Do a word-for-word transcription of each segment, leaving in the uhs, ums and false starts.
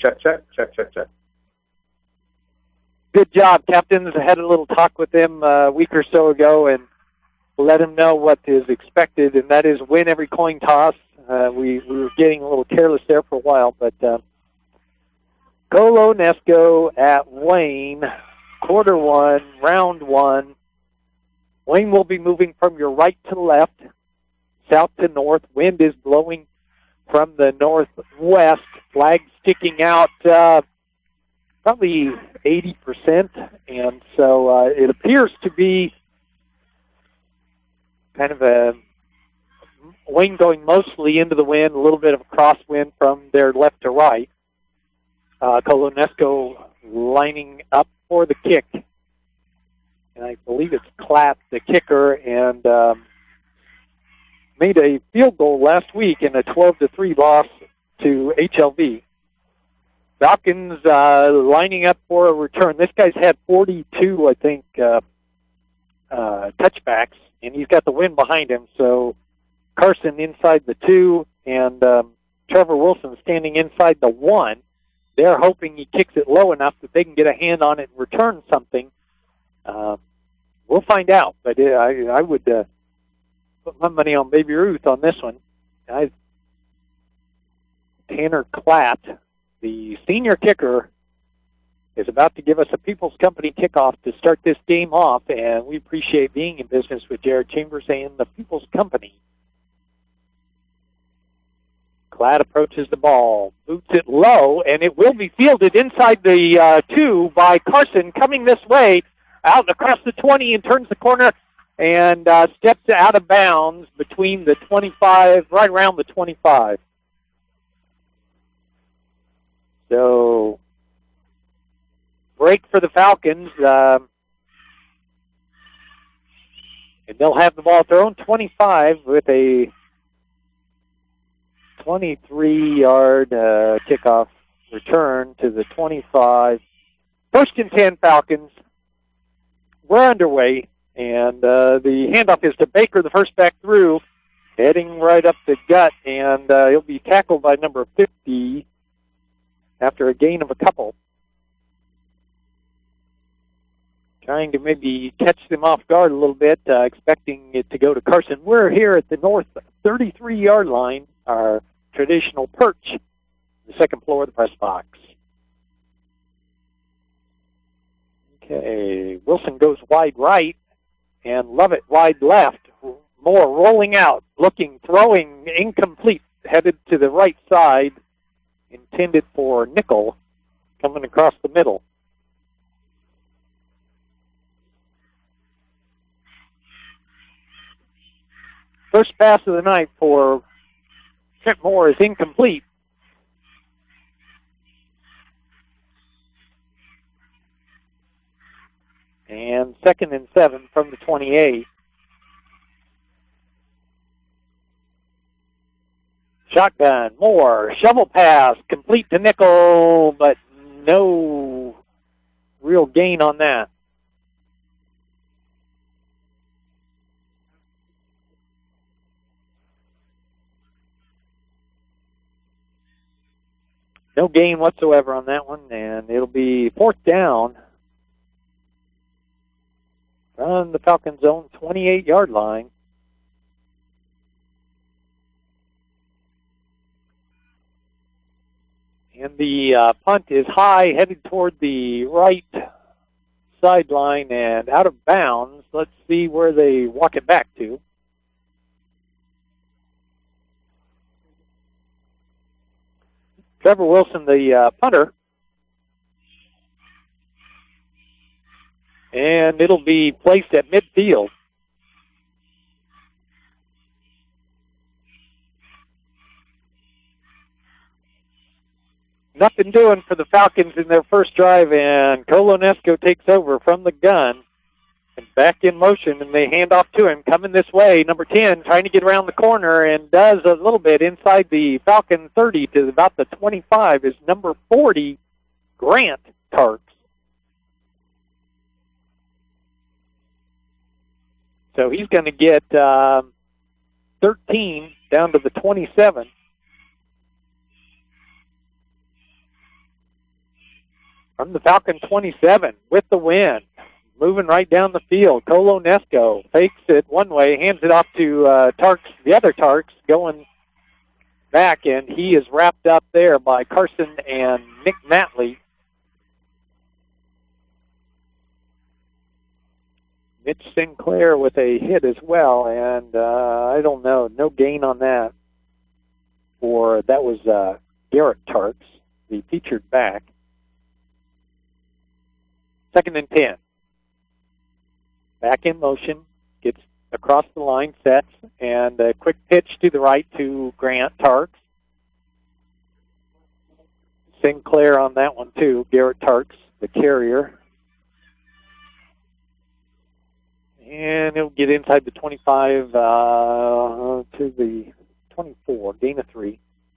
check, check, check, check, check. Good job, captains. I had a little talk with them a week or so ago and let them know what is expected, and that is win every coin toss. Uh, we, we were getting a little careless there for a while, but uh, Colo Nesco at Wayne, quarter one, round one. Wayne will be moving from your right to left, south to north. Wind is blowing from the northwest. Flag sticking out uh, probably eighty percent, and so uh, it appears to be kind of a Wayne going mostly into the wind, a little bit of a crosswind from their left to right. Uh, Colo Nesco lining up for the kick. And I believe it's Clapp, the kicker, and um, made a field goal last week in a twelve to three loss to H L V. Falcons uh, lining up for a return. This guy's had forty-two, I think, uh, uh, touchbacks, and he's got the wind behind him. So Carson inside the two, and um, Trevor Wilson standing inside the one. They're hoping he kicks it low enough that they can get a hand on it and return something. Uh, we'll find out, but uh, I, I would uh, put my money on Baby Ruth on this one. I, Tanner Klatt, the senior kicker, is about to give us a People's Company kickoff to start this game off, and we appreciate being in business with Jared Chambers and the People's Company. Klatt approaches the ball, boots it low, and it will be fielded inside the uh, two by Carson, coming this way, out across the twenty, and turns the corner and uh, steps out of bounds between the twenty-five, right around the twenty-five. So, break for the Falcons, um, and they'll have the ball at their own twenty-five with a twenty-three yard uh, kickoff return to the twenty-five. First and ten Falcons. We're underway, and uh, the handoff is to Baker, the first back through, heading right up the gut, and uh, he'll be tackled by number fifty after a gain of a couple. Trying to maybe catch them off guard a little bit, uh, expecting it to go to Carson. We're here at the north thirty-three yard line, our traditional perch, the second floor of the press box. Okay, Wilson goes wide right, and Lovett wide left. Moore rolling out, looking, throwing, incomplete, headed to the right side, intended for Nickel, coming across the middle. First pass of the night for Trent Moore is incomplete. And second and seven from the twenty-eight. Shotgun, Moore, shovel pass, complete to Nickel, but no real gain on that. No gain whatsoever on that one, and it'll be fourth down on the Falcons' own twenty-eight yard line. And the uh, punt is high, headed toward the right sideline and out of bounds. Let's see where they walk it back to. Trevor Wilson, the uh, punter. And it'll be placed at midfield. Nothing doing for the Falcons in their first drive, and Colo Nesco takes over from the gun and back in motion, and they hand off to him. Coming this way, number ten, trying to get around the corner, and does a little bit inside the Falcon thirty to about the twenty-five is number forty, Grant Tarks. So he's going to get um, thirteen down to the twenty-seven. From the Falcon twenty-seven with the win. Moving right down the field. Colonesco fakes it one way, hands it off to uh, Tarks, the other Tarks, going back, and he is wrapped up there by Carson and Nick Matley. Mitch Sinclair with a hit as well, and uh, I don't know, no gain on that. For that was uh, Garrett Tarks, the featured back. Second and ten. Back in motion, gets across the line, sets, and a quick pitch to the right to Grant Tarks. Sinclair on that one too, Garrett Tarks, the carrier. And he'll get inside the twenty-five uh, to the twenty-four, gain of three.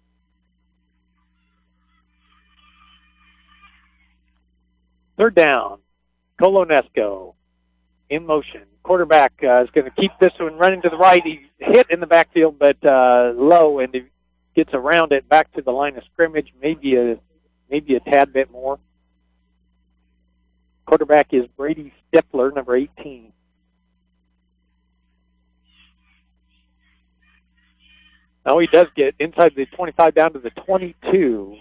Third down, Colonesco in motion. Quarterback uh, is going to keep this one running to the right. He hit in the backfield, but uh, low, and he gets around it back to the line of scrimmage, maybe a maybe a tad bit more. Quarterback is Brady Stifler, number eighteen. Now he does get inside the twenty-five down to the twenty-two.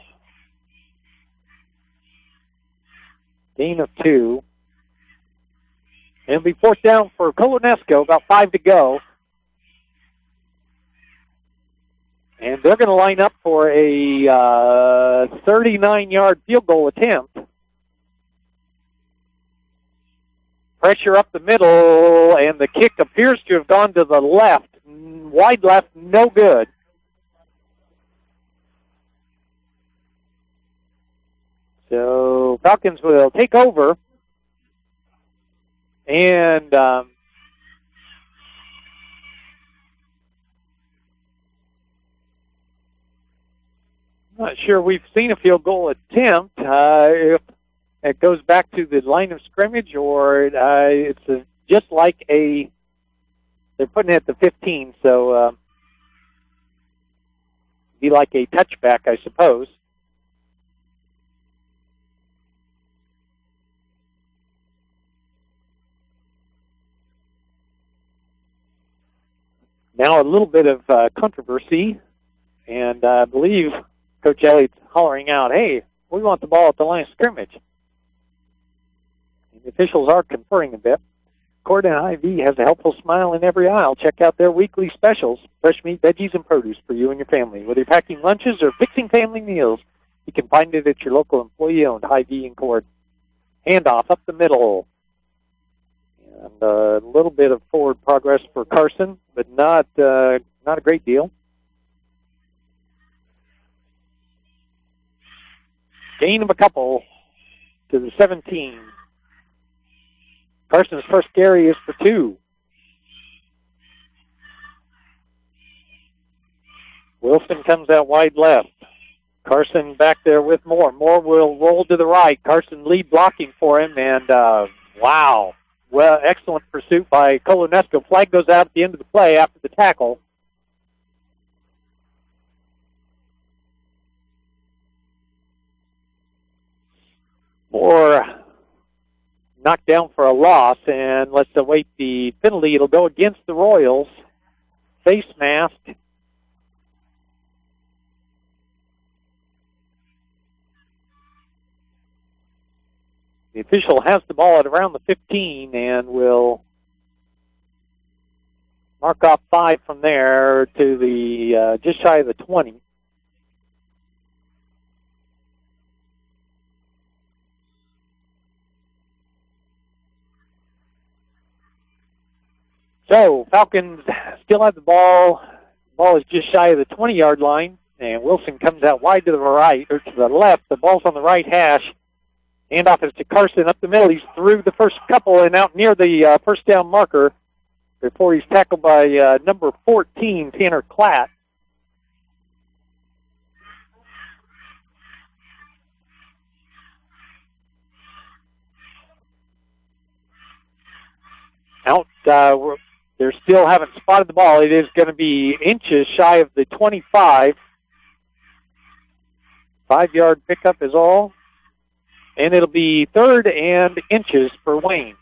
Gain of two. And it'll be fourth down for Colonesco, about five to go. And they're going to line up for a uh, thirty-nine-yard field goal attempt. Pressure up the middle, and the kick appears to have gone to the left. Wide left, no good. So Falcons will take over. And um, I'm not sure we've seen a field goal attempt. Uh, if it goes back to the line of scrimmage, or uh, it's a, just like a, they're putting it at the fifteen, so uh, be like a touchback, I suppose. Now a little bit of uh, controversy, and uh, I believe Coach Elliott's hollering out, hey, we want the ball at the line of scrimmage. And the officials are conferring a bit. Corydon Hy-Vee has a helpful smile in every aisle. Check out their weekly specials, fresh meat, veggies, and produce for you and your family. Whether you're packing lunches or fixing family meals, you can find it at your local employee-owned Hy-Vee in Corydon. Handoff up the middle. And a little bit of forward progress for Carson, but not uh, not a great deal. Gain of a couple to the seventeen. Carson's first carry is for two. Wilson comes out wide left. Carson back there with Moore. Moore will roll to the right. Carson lead blocking for him, and uh, wow. Well, excellent pursuit by Colonesco. Flag goes out at the end of the play after the tackle. Moore knocked down for a loss, and let's await the penalty. It'll go against the Royals. Face mask. The official has the ball at around the fifteen and will mark off five from there to the uh, just shy of the twenty. So Falcons still have the ball. The ball is just shy of the twenty-yard line, and Wilson comes out wide to the right or to the left. The ball's on the right hash. Handoff is to Carson up the middle. He's through the first couple and out near the uh, first down marker before he's tackled by uh, number fourteen, Tanner Klatt. Out, uh, we're, they still haven't spotted the ball. It is going to be inches shy of the twenty-five. Five-yard pickup is all. And it'll be third and inches for Wayne.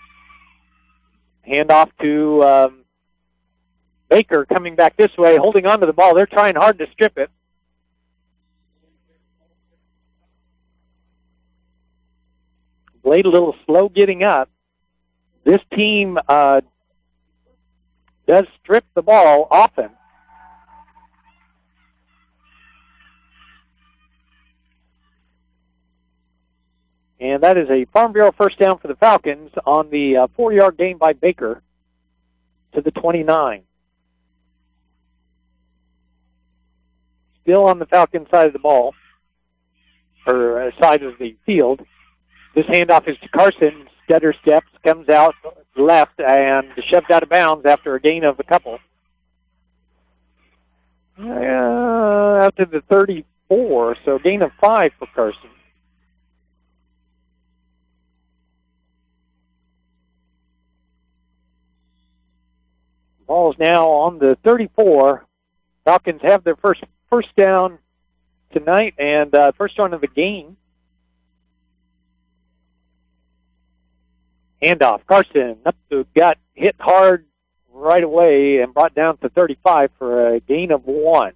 Handoff to um, Baker coming back this way, holding on to the ball. They're trying hard to strip it. Blade a little slow getting up. This team uh, does strip the ball often. And that is a Farm Bureau first down for the Falcons on the uh, four-yard gain by Baker to the twenty-nine. Still on the Falcon side of the ball, or uh, side of the field. This handoff is to Carson. Stutter steps, comes out left, and shoved out of bounds after a gain of a couple. Uh, out to the thirty-four, so gain of five for Carson. Ball's now on the thirty-four. Falcons have their first first down tonight and uh, first down of the game. Handoff. Carson up the gut, hit hard right away and brought down to thirty-five for a gain of one.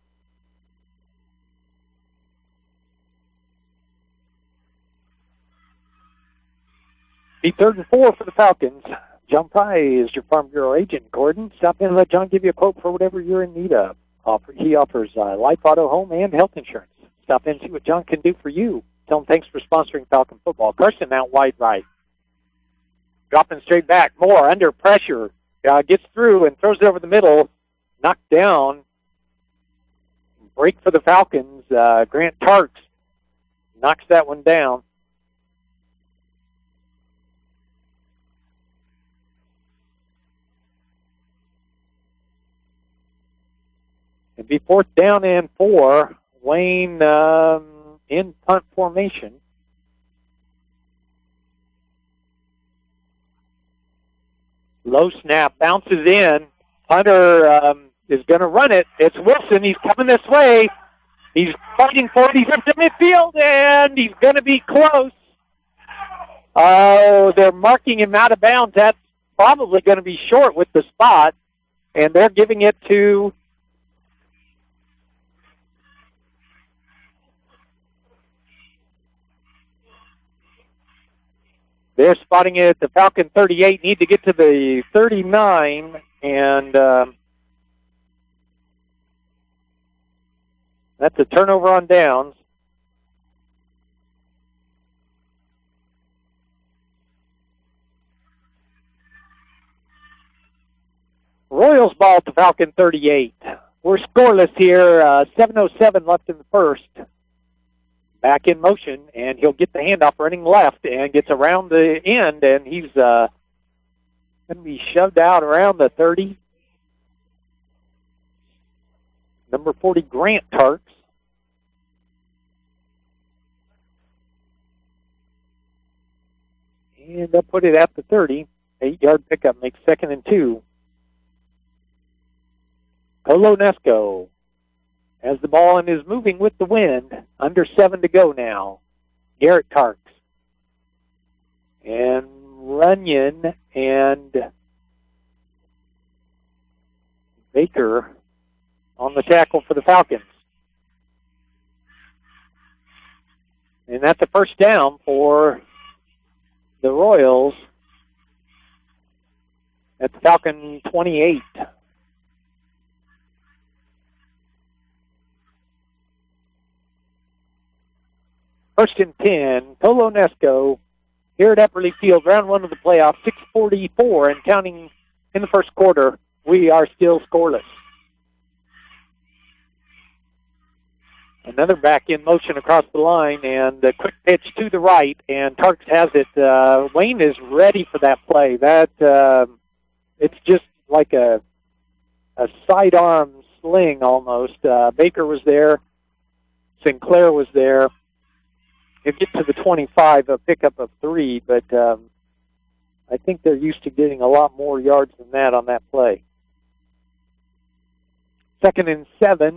Be third and four for the Falcons. John Pry is your Farm Bureau agent, Gordon. Stop in and let John give you a quote for whatever you're in need of. Offer, he offers uh, life, auto, home, and health insurance. Stop in and see what John can do for you. Tell him thanks for sponsoring Falcon football. Carson out wide right. Dropping straight back. Moore under pressure. Uh, gets through and throws it over the middle. Knocked down. Break for the Falcons. Uh, Grant Tarks knocks that one down. It'd be fourth down and four. Wayne um, in punt formation. Low snap, bounces in. Hunter um, is going to run it. It's Wilson. He's coming this way. He's fighting for it. He's up to midfield, and he's going to be close. Oh, they're marking him out of bounds. That's probably going to be short with the spot, and they're giving it to They're spotting it at the Falcon thirty-eight. Need to get to the thirty-nine, and um, that's a turnover on downs. Royals ball to Falcon thirty-eight. We're scoreless here. Uh, seven oh seven left in the first. Back in motion, and he'll get the handoff running left and gets around the end, and he's uh, going to be shoved out around the thirty. Number forty, Grant Tarks. And they'll put it at the thirty. Eight-yard pickup makes second and two. Colonesco has the ball and is moving with the wind. Under seven to go now. Garrett Tarks. And Runyon and Baker on the tackle for the Falcons. And that's a first down for the Royals at the Falcon twenty-eight. First and ten, Colonesco here at Epperly Field, round one of the playoffs, six forty-four, and counting in the first quarter. We are still scoreless. Another back in motion across the line, and a quick pitch to the right, and Tarks has it. Uh, Wayne is ready for that play. That uh, it's just like a a sidearm sling almost. Uh, Baker was there. Sinclair was there. He'll get to the twenty-five, a pickup of three, but um, I think they're used to getting a lot more yards than that on that play. Second and seven.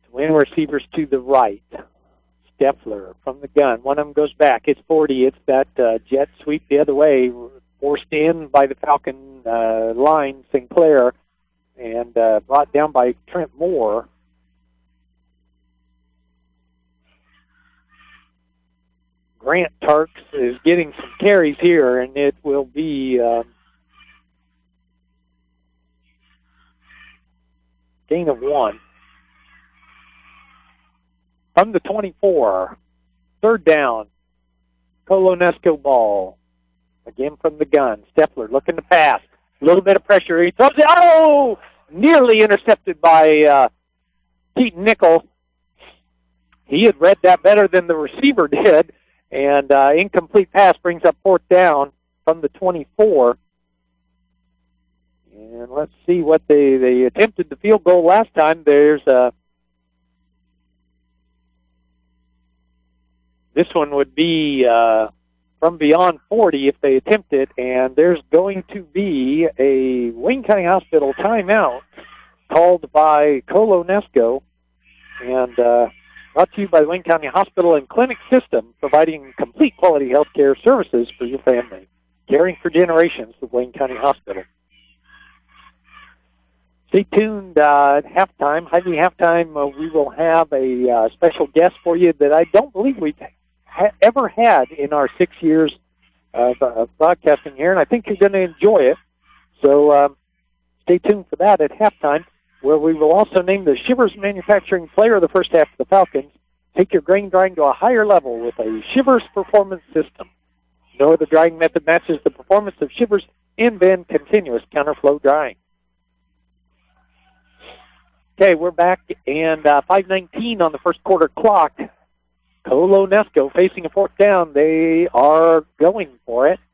Twin receivers to the right. Steffler from the gun. One of them goes back. It's forty. It's that uh, jet sweep the other way, forced in by the Falcon uh, line, Sinclair, and uh, brought down by Trent Moore. Grant Tarks is getting some carries here, and it will be uh, gain of one. From the twenty-four, third down, Colonesco ball. Again from the gun. Steffler looking to pass. A little bit of pressure. He throws it. Oh! Nearly intercepted by uh, Keaton Nickel. He had read that better than the receiver did. And uh, incomplete pass brings up fourth down from the twenty-four. And let's see what they, they attempted the field goal last time. There's a... This one would be uh, from beyond forty if they attempt it, and there's going to be a Wayne County Hospital timeout called by Colonesco, and uh, brought to you by the Wayne County Hospital and Clinic System, providing complete quality health care services for your family, caring for generations with Wayne County Hospital. Stay tuned uh, at halftime. Hy-Vee halftime, uh, we will have a uh, special guest for you that I don't believe we've ha ever had in our six years of, of broadcasting here, and I think you're going to enjoy it. So um, stay tuned for that at halftime, where we will also name the Shivers Manufacturing Player of the first half of the Falcons. Take your grain drying to a higher level with a Shivers Performance System. No other drying method matches the performance of Shivers in-bin continuous counterflow drying. Okay, we're back, and uh, five nineteen on the first quarter clock. Colonesco facing a fourth down. They are going for it.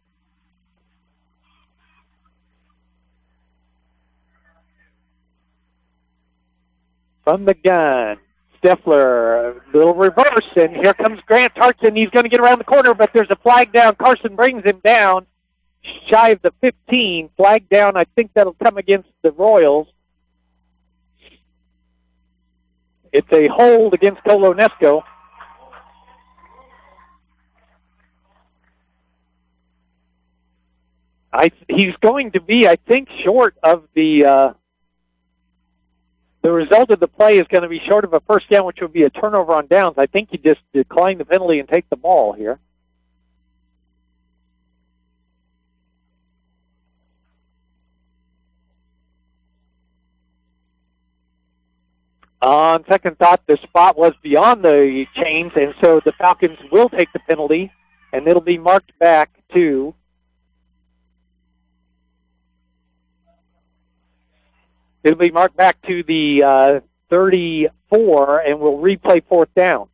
From the gun, Steffler, a little reverse, and here comes Grant Tarkson. He's going to get around the corner, but there's a flag down. Carson brings him down, shy of the fifteen. Flag down, I think that'll come against the Royals. It's a hold against Colonesco. I, he's going to be, I think, short of the... Uh, The result of the play is going to be short of a first down, which would be a turnover on downs. I think he just declined the penalty and take the ball here. On second thought, the spot was beyond the chains, and so the Falcons will take the penalty, and it'll be marked back to... It'll be marked back to the uh, thirty-four, and we'll replay fourth down.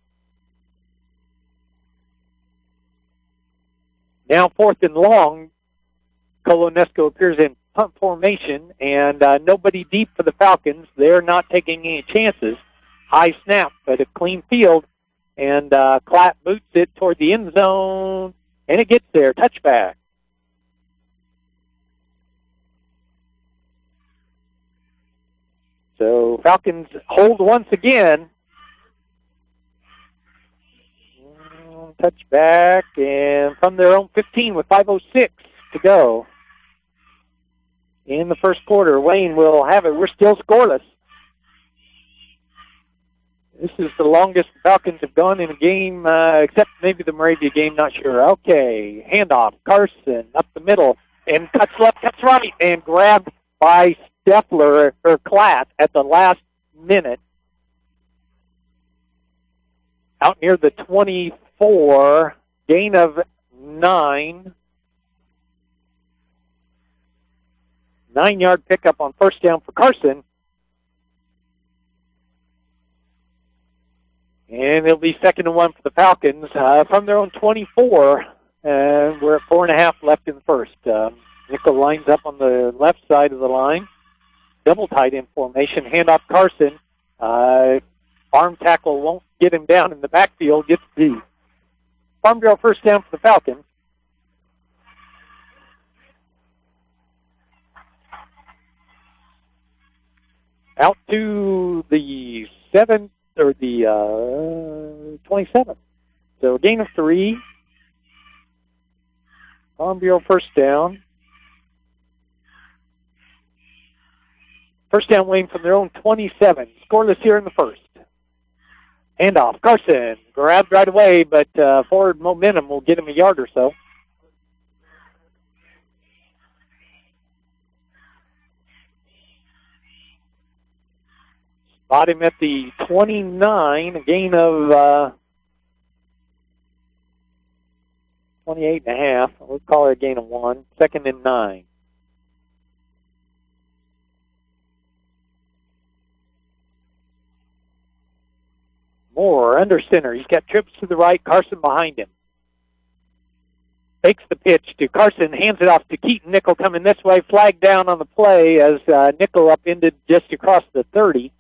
Now fourth and long, Colonesco appears in punt formation, and uh, nobody deep for the Falcons. They're not taking any chances. High snap, but a clean field, and uh, Clapp boots it toward the end zone, and it gets there. Touchback. So Falcons hold once again. Touchback, and from their own fifteen with five oh six to go in the first quarter. Wayne will have it. We're still scoreless. This is the longest the Falcons have gone in a game, uh, except maybe the Moravia game, not sure. Okay, handoff. Carson up the middle, and cuts left, cuts right, and grabbed by Steffler or Klatt at the last minute. Out near the twenty-four, gain of nine. Nine-yard pickup on first down for Carson. And it'll be second and one for the Falcons uh, from their own twenty-four. And we're at four and a half left in the first. Um, Nickel lines up on the left side of the line. Double tight end formation. Handoff Carson. Uh, arm tackle won't get him down in the backfield. Gets the Farm Bureau first down for the Falcons. Out to the seventh or the uh, twenty-seventh. So a gain of three. Farm Bureau first down. First down, Wayne, from their own twenty-seven. Scoreless here in the first. Handoff. Carson grabbed right away, but uh, forward momentum will get him a yard or so. Spot him at the twenty-nine, a gain of uh, twenty-eight and a half. We'll call it a gain of one. Second and nine. Moore under center. He's got trips to the right. Carson behind him. Fakes the pitch to Carson. Hands it off to Keaton. Nickel coming this way. Flag down on the play as uh, Nickel upended just across the thirty.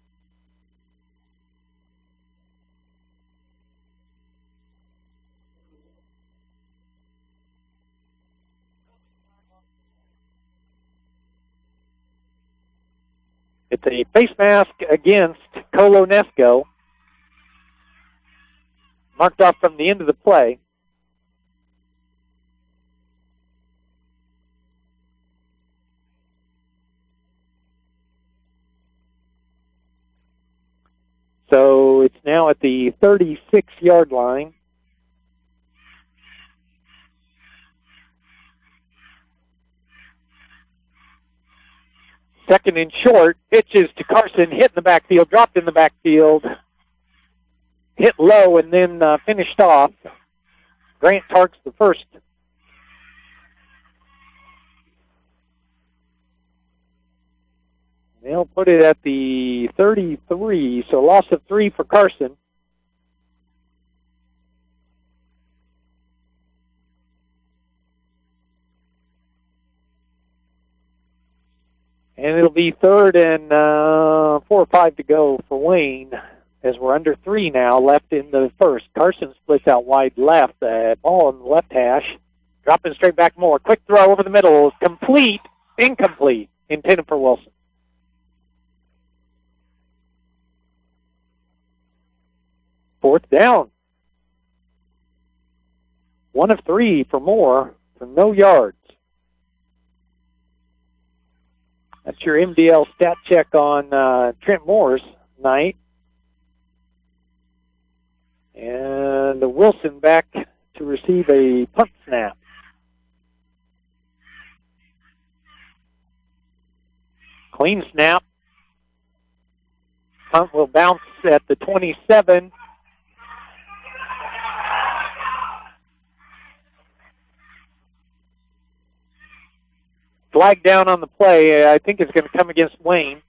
It's a face mask against Colonesco. Marked off from the end of the play. So it's now at the thirty-six-yard line. Second and short, pitches to Carson, hit in the backfield, dropped in the backfield, hit low, and then uh, finished off. Grant Tarks the first. They'll put it at the thirty-three, so loss of three for Carson. And it'll be third and uh, four or five to go for Wayne, as we're under three now left in the first. Carson splits out wide left. Uh, ball on the left hash. Dropping straight back more. Quick throw over the middle. Complete. Incomplete. Intended for Wilson. Fourth down. One of three for Moore for no yards. That's your M D L stat check on uh, Trent Moore's night. And Wilson back to receive a punt snap. Clean snap. Punt will bounce at the twenty-seven. Flag down on the play. I think it's going to come against Wayne.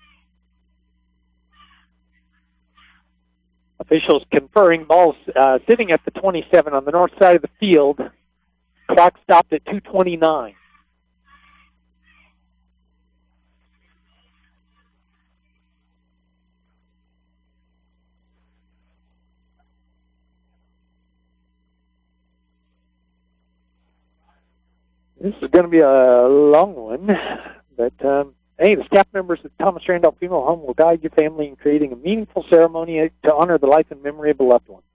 Officials conferring. Ball's uh, sitting at the twenty-seven on the north side of the field. Clock stopped at two twenty-nine. This is going to be a long one, but um, hey, the staff members at Thomas Randolph Funeral Home will guide your family in creating a meaningful ceremony to honor the life and memory of a loved one.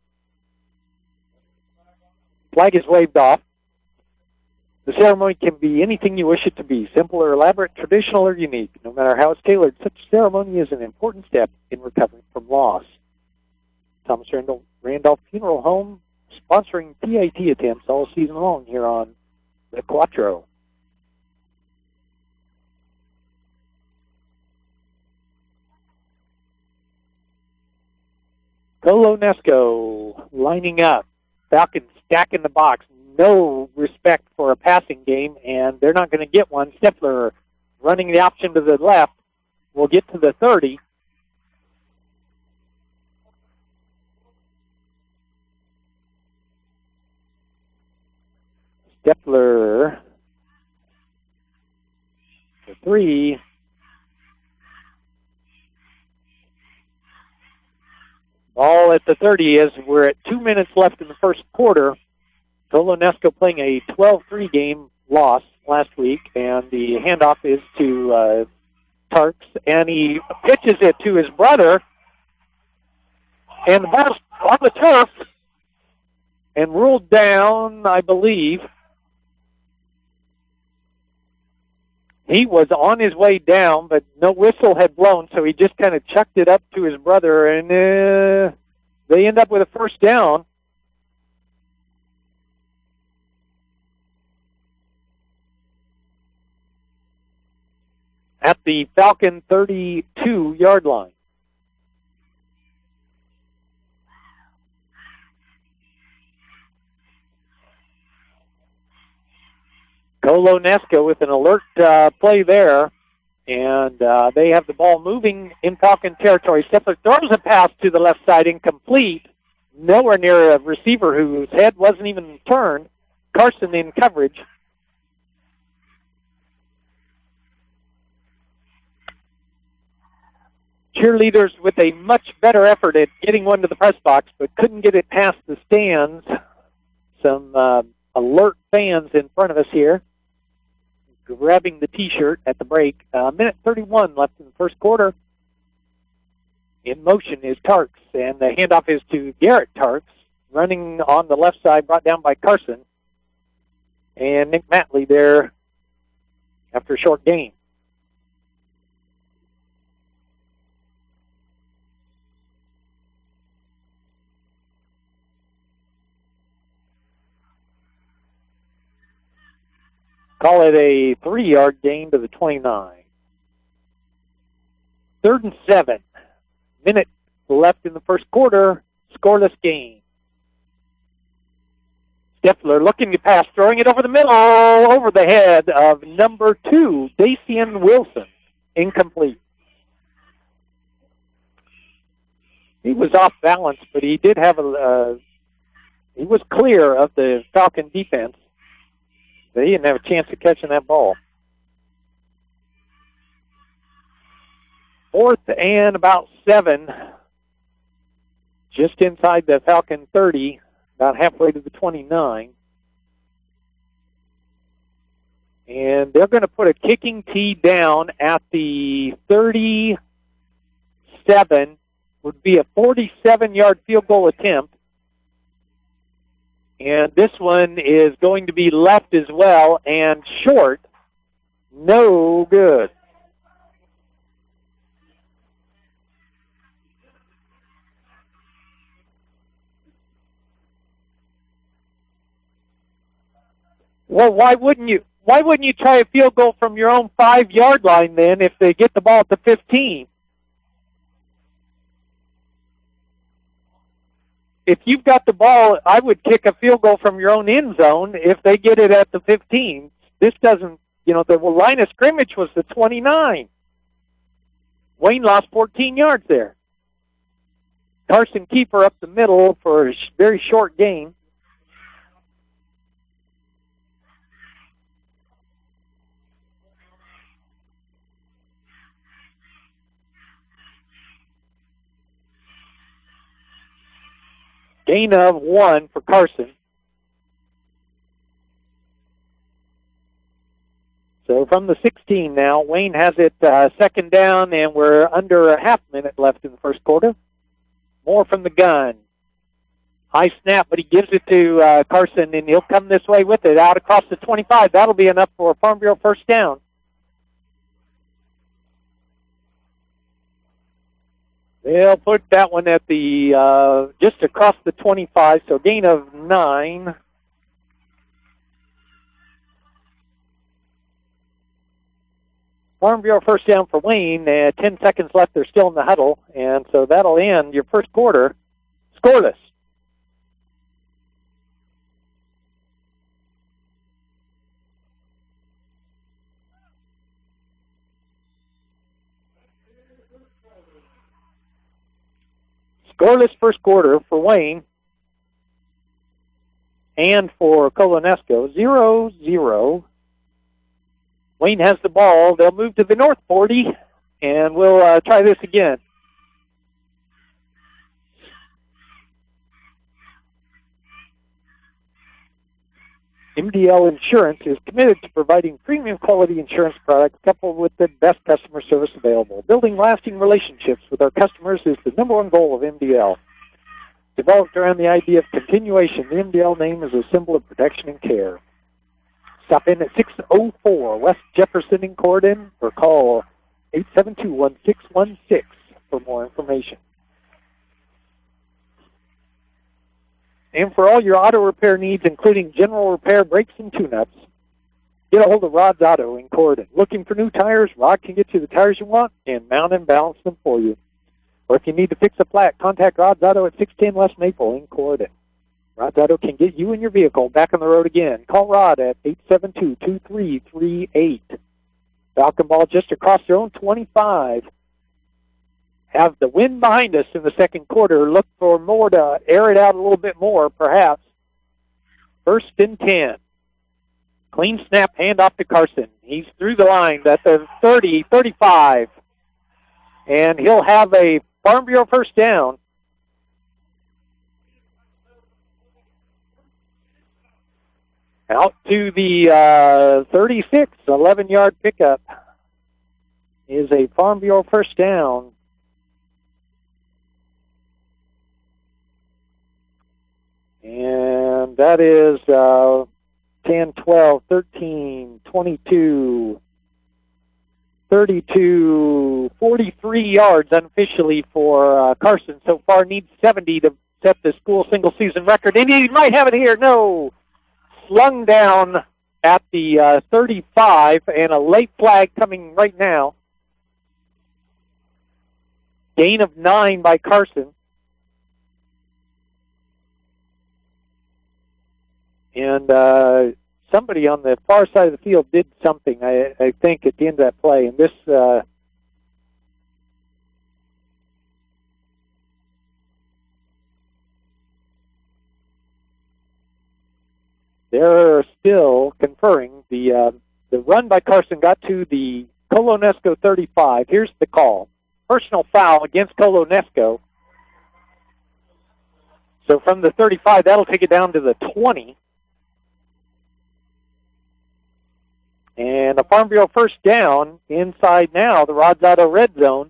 Flag is waved off. The ceremony can be anything you wish it to be, simple or elaborate, traditional or unique. No matter how it's tailored, such a ceremony is an important step in recovering from loss. Thomas Randolph, Randolph Funeral Home sponsoring P A T attempts all season long here on the Quattro. Colonesco lining up. Falcons stacking the box. No respect for a passing game, and they're not going to get one. Stifler running the option to the left will get to the thirty. Stifler for three. Ball at the thirty as we're at two minutes left in the first quarter. Colonesco playing a twelve three game loss last week, and the handoff is to uh, Tarks, and he pitches it to his brother, And the ball's on the turf and ruled down, I believe. He was on his way down, but no whistle had blown, so he just kind of chucked it up to his brother, and uh, they end up with a first down. At the Falcon thirty-two-yard line. Colonesco with an alert uh, play there, and uh, they have the ball moving in Falcon territory. Steffler throws a pass to the left side, incomplete. Nowhere near a receiver whose head wasn't even turned. Carson in coverage. Cheerleaders with a much better effort at getting one to the press box, but couldn't get it past the stands. Some uh, alert fans in front of us here, grabbing the T-shirt at the break. Uh, minute thirty-one left in the first quarter. In motion is Tarks, and the handoff is to Garrett Tarks, running on the left side, brought down by Carson. And Nick Matley there after a short gain. Call it a three-yard gain to the twenty-nine. Third and seven. Minute left in the first quarter. Scoreless game. Steffler looking to pass, throwing it over the middle, over the head of number two, Dacian Wilson. Incomplete. He was off balance, but he did have a, uh, he was clear of the Falcon defense. He didn't have a chance of catching that ball. Fourth and about seven, just inside the Falcon thirty, about halfway to the twenty-nine. And they're going to put a kicking tee down at the thirty-seven. Would be a forty-seven-yard field goal attempt. And this one is going to be left as well and short. No good. Well, why wouldn't you? Why wouldn't you try a field goal from your own five-yard line then if they get the ball at the fifteen? If you've got the ball, I would kick a field goal from your own end zone if they get it at the fifteen. This doesn't, you know, the line of scrimmage was the twenty-nine. Wayne lost fourteen yards there. Carson Keeper up the middle for a very short gain. Gain of one for Carson. So from the sixteen now, Wayne has it uh, second down, and we're under a half minute left in the first quarter. More from the gun. High snap, but he gives it to uh, Carson, and he'll come this way with it, out across the twenty-five. That'll be enough for a Farm Bureau first down. They'll put that one at the, uh, just across the twenty-five, so gain of nine. Farm Bureau first down for Wayne. Uh, ten seconds left. They're still in the huddle, and so that'll end your first quarter scoreless. Scoreless first quarter for Wayne and for Colonesco, zero zero. Wayne has the ball. They'll move to the north forty, and we'll uh, try this again. M D L Insurance is committed to providing premium quality insurance products coupled with the best customer service available. Building lasting relationships with our customers is the number one goal of M D L. developed around the idea of continuation. The M D L name is a symbol of protection and care. Stop in at six oh four West Jefferson in Corydon or call eight seven two, one six one six for more information. And for all your auto repair needs, including general repair, brakes, and tune-ups, get a hold of Rod's Auto in Corydon. Looking for new tires? Rod can get you the tires you want and mount and balance them for you. Or if you need to fix a flat, contact Rod's Auto at six ten West Maple in Corydon. Rod's Auto can get you and your vehicle back on the road again. Call Rod at eight seven two, two three three eight. Falcon ball just across their own twenty-five. Have the wind behind us in the second quarter. Look for more to air it out a little bit more, perhaps. First and ten. Clean snap, hand off to Carson. He's through the line at the thirty, thirty-five. And he'll have a Farm Bureau first down. Out to the uh, thirty-six, eleven-yard pickup is a Farm Bureau first down. And that is uh, ten, twelve, thirteen, twenty-two, thirty-two, forty-three yards unofficially for uh, Carson. So far needs seventy to set the school single-season record. And he might have it here. No. Slung down at the uh, thirty-five, and a late flag coming right now. Gain of nine by Carson. And uh, somebody on the far side of the field did something, I, I think, at the end of that play. And this uh, they're still conferring. The uh, the run by Carson got to the Colonesco thirty-five. Here's the call. Personal foul against Colonesco. So from the thirty-five, that'll take it down to the twenty. And a Farm Bureau first down inside now, the Rod's Auto red zone.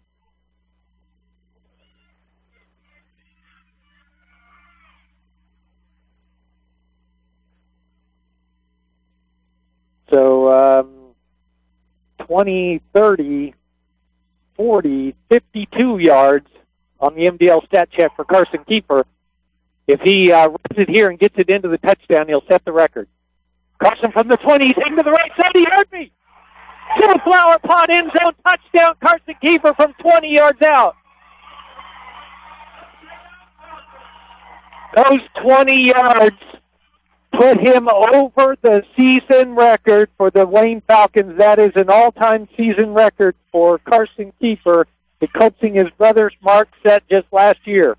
So um, twenty, thirty, forty, fifty-two yards on the M D L stat check for Carson Kiefer. If he uh, runs it here and gets it into the touchdown, he'll set the record. Carson from the twenty, he's into the right side. He heard me. To flower pot end zone touchdown. Carson Kiefer from twenty yards out. Those twenty yards put him over the season record for the Wayne Falcons. That is an all-time season record for Carson Kiefer, eclipsing his brother's mark set just last year.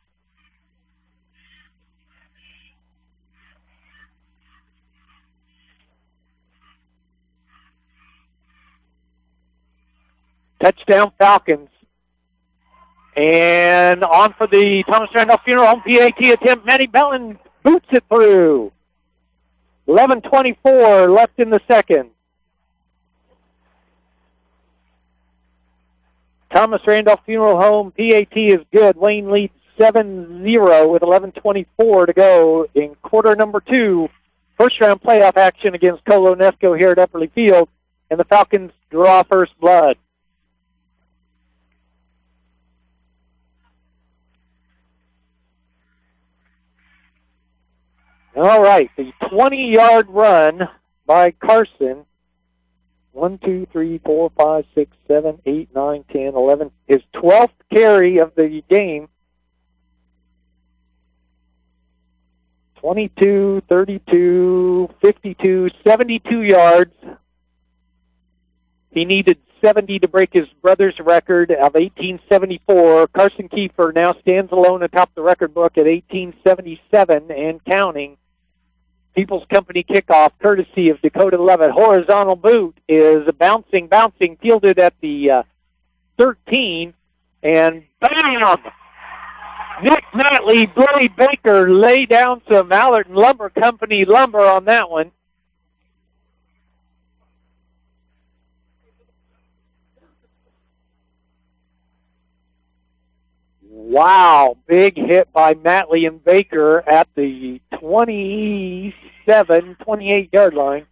Touchdown Falcons. And on for the Thomas Randolph Funeral Home P A T attempt. Manny Bellin boots it through. eleven twenty-four left in the second. Thomas Randolph Funeral Home P A T is good. Wayne leads seven zero with eleven twenty-four to go in quarter number two. First round playoff action against Colonesco here at Epperly Field. And the Falcons draw first blood. All right, the twenty-yard run by Carson. One, two, three, four, five, six, seven, eight, nine, ten, eleven. His twelfth carry of the game. twenty-two, thirty-two, fifty-two, seventy-two yards. He needed seventy to break his brother's record of eighteen seventy-four. Carson Kiefer now stands alone atop the record book at eighteen seventy-seven and counting. People's Company kickoff, courtesy of Dakota Levitt. Horizontal boot is bouncing, bouncing, fielded at the uh, thirteen, and bam! Nick Matley, Billy Baker lay down some Allerton Lumber Company lumber on that one. Wow, big hit by Matley and Baker at the twenty-seven, twenty-eight yard line.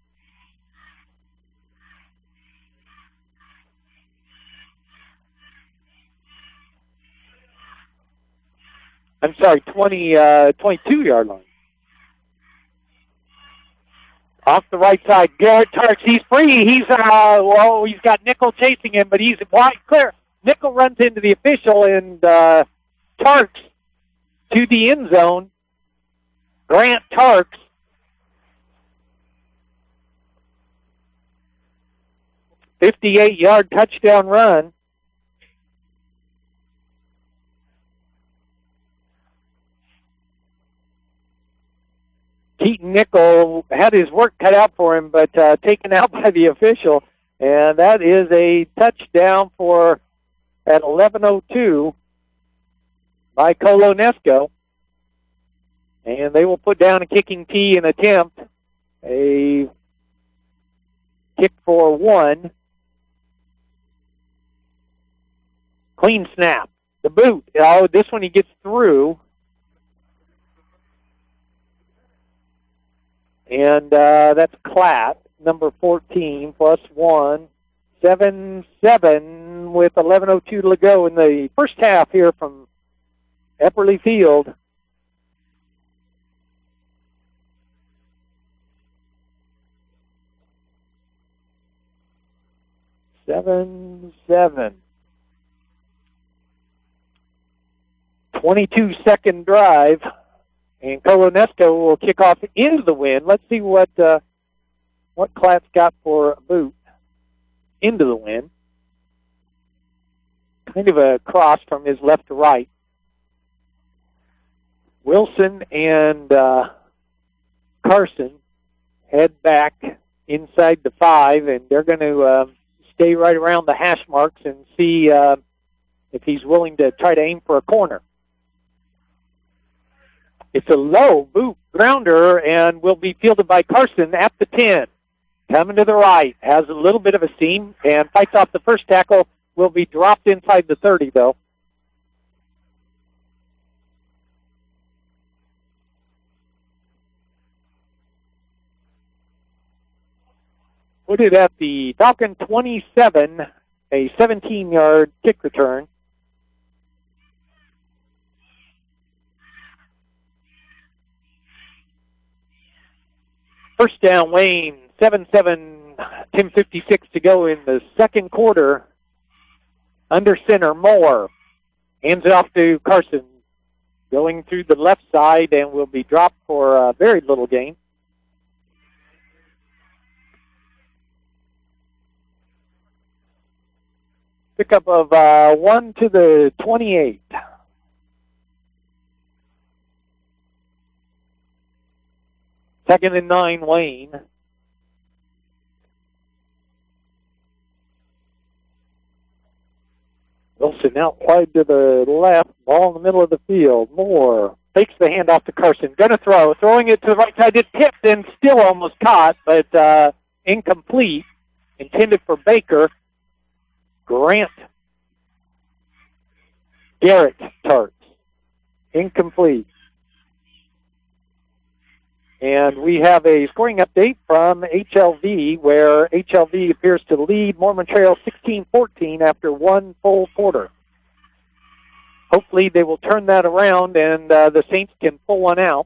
I'm sorry, twenty, uh, twenty-two yard line. Off the right side, Garrett Tarks, he's free. He's, uh, well, he's got Nickel chasing him, but he's wide clear. Nickel runs into the official, and uh, Tarks to the end zone. Grant Tarks. fifty-eight yard touchdown run. Keaton Nickel had his work cut out for him, but uh, taken out by the official. And that is a touchdown for at eleven oh two by Colonesco. And they will put down a kicking tee and attempt a kick for one. Clean snap. The boot. Oh, this one he gets through. And uh, that's Klatt, number fourteen, plus one. seven seven with eleven oh two to go in the first half here from Epperly Field. seven seven. twenty-two second drive. And Colonesco will kick off into the wind. Let's see what uh, what Klatt's got for a boot into the wind. Kind of a cross from his left to right. Wilson and uh, Carson head back inside the five, and they're going to uh, stay right around the hash marks and see uh, if he's willing to try to aim for a corner. It's a low boot grounder and will be fielded by Carson at the ten. Coming to the right, has a little bit of a seam and fights off the first tackle, will be dropped inside the thirty though. Put it at the Falcon twenty-seven, a seventeen yard kick return. First down, Wayne, seven seven, ten fifty-six to go in the second quarter. Under center, Moore. Hands it off to Carson. Going through the left side and will be dropped for a very little gain. Pickup of uh, one to the twenty-eight. Second and nine, Wayne. Wilson out wide to the left, ball in the middle of the field. Moore takes the handoff to Carson. Gonna throw, throwing it to the right side. It's tipped and still almost caught, but uh, incomplete. Intended for Baker. Grant. Garrett Tarks. Incomplete. And we have a scoring update from H L V, where H L V appears to lead Mormon Trail sixteen fourteen after one full quarter. Hopefully they will turn that around and uh, the Saints can pull one out.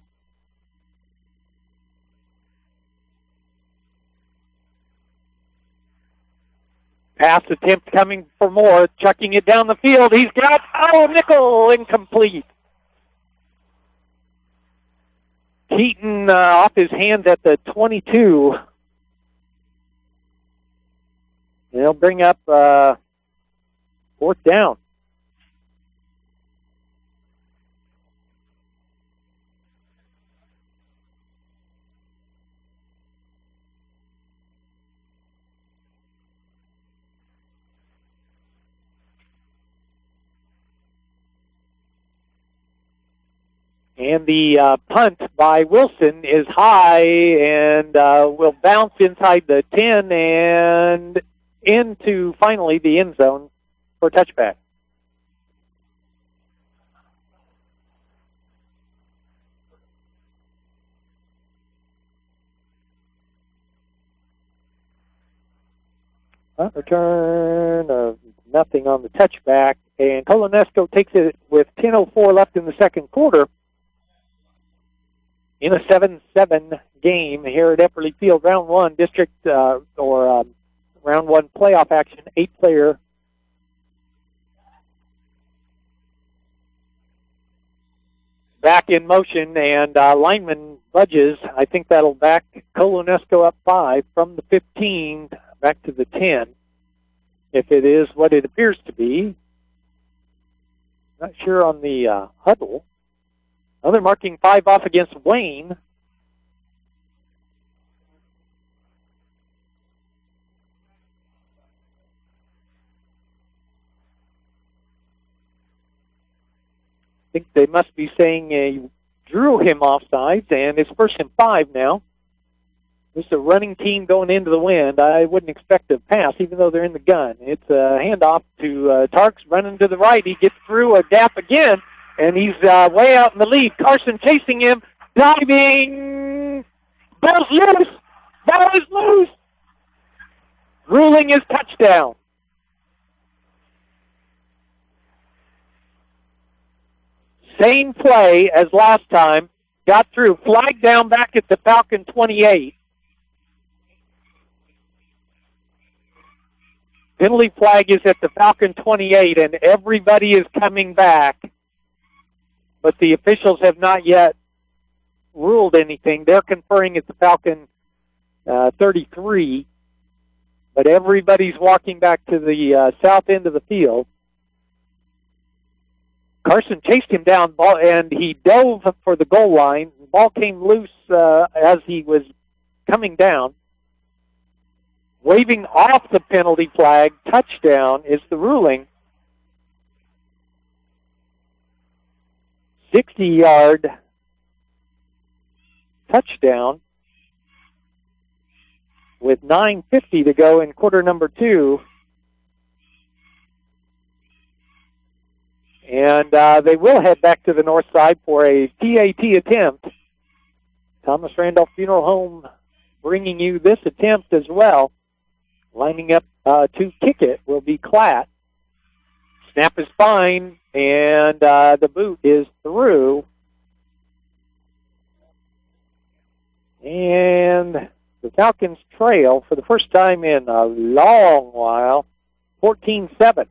Pass attempt coming for Moore, chucking it down the field. He's got, oh, Nickel, incomplete. Keaton uh, off his hands at the twenty-two. They'll bring up uh, fourth down. And the uh, punt by Wilson is high and uh, will bounce inside the ten and into, finally, the end zone for touchback. Punt return of nothing on the touchback, and Colonesco takes it with ten oh four left in the second quarter in a seven seven game here at Epperly Field. Round one district uh, or um, round one playoff action, eight player. Back in motion, and uh, lineman budges. I think that'll back Colonesco up five from the fifteen back to the ten. If it is what it appears to be. Not sure on the uh, huddle. Now they're marking five off against Wayne. I think they must be saying uh, drew him offsides, and it's first and five now. This is a running team going into the wind. I wouldn't expect a pass, even though they're in the gun. It's a handoff to uh, Tarks running to the right. He gets through a gap again, and he's uh, way out in the lead. Carson chasing him, diving. Ball's loose. Ball is loose. Ruling his touchdown. Same play as last time. Got through. Flag down back at the Falcon twenty-eight. Penalty flag is at the Falcon twenty-eight, and everybody is coming back. But the officials have not yet ruled anything. They're conferring at the Falcon uh, thirty-three. But everybody's walking back to the uh, south end of the field. Carson chased him down, ball, and he dove for the goal line. The ball came loose uh, as he was coming down. Waving off the penalty flag, touchdown is the ruling. sixty-yard touchdown with nine fifty to go in quarter number two. And uh, they will head back to the north side for a P A T attempt. Thomas Randolph Funeral Home bringing you this attempt as well. Lining up uh, to kick it will be Klatt. Snap is fine, and uh, the boot is through. And the Falcons trail for the first time in a long while, fourteen seven.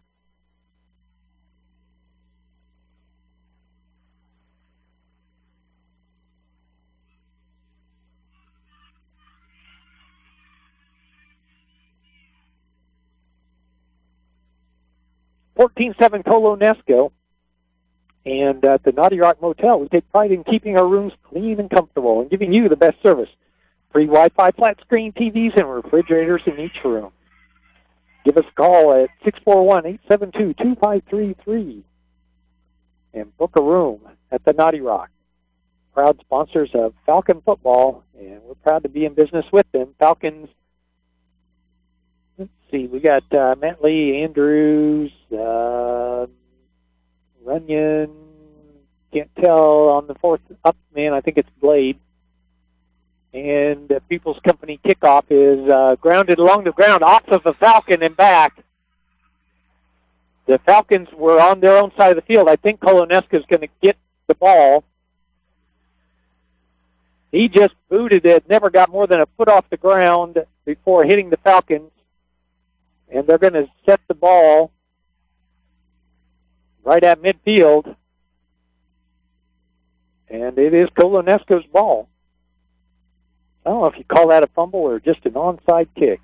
fourteen seven Colonesco. And at the Naughty Rock Motel, we take pride in keeping our rooms clean and comfortable and giving you the best service. Free Wi-Fi, flat screen T Vs, and refrigerators in each room. Give us a call at six four one, eight seven two, two five three three and book a room at the Naughty Rock. Proud sponsors of Falcon football, and we're proud to be in business with them. Falcons. Let's see, we got uh, Matt Lee, Andrews, uh, Runyon, can't tell on the fourth up man, I think it's Blade. And the People's Company kickoff is uh, grounded along the ground off of the Falcon and back. The Falcons were on their own side of the field. I think Colonesco is going to get the ball. He just booted it, never got more than a foot off the ground before hitting the Falcons. And they're going to set the ball right at midfield. And it is Colonesco's ball. I don't know if you call that a fumble or just an onside kick.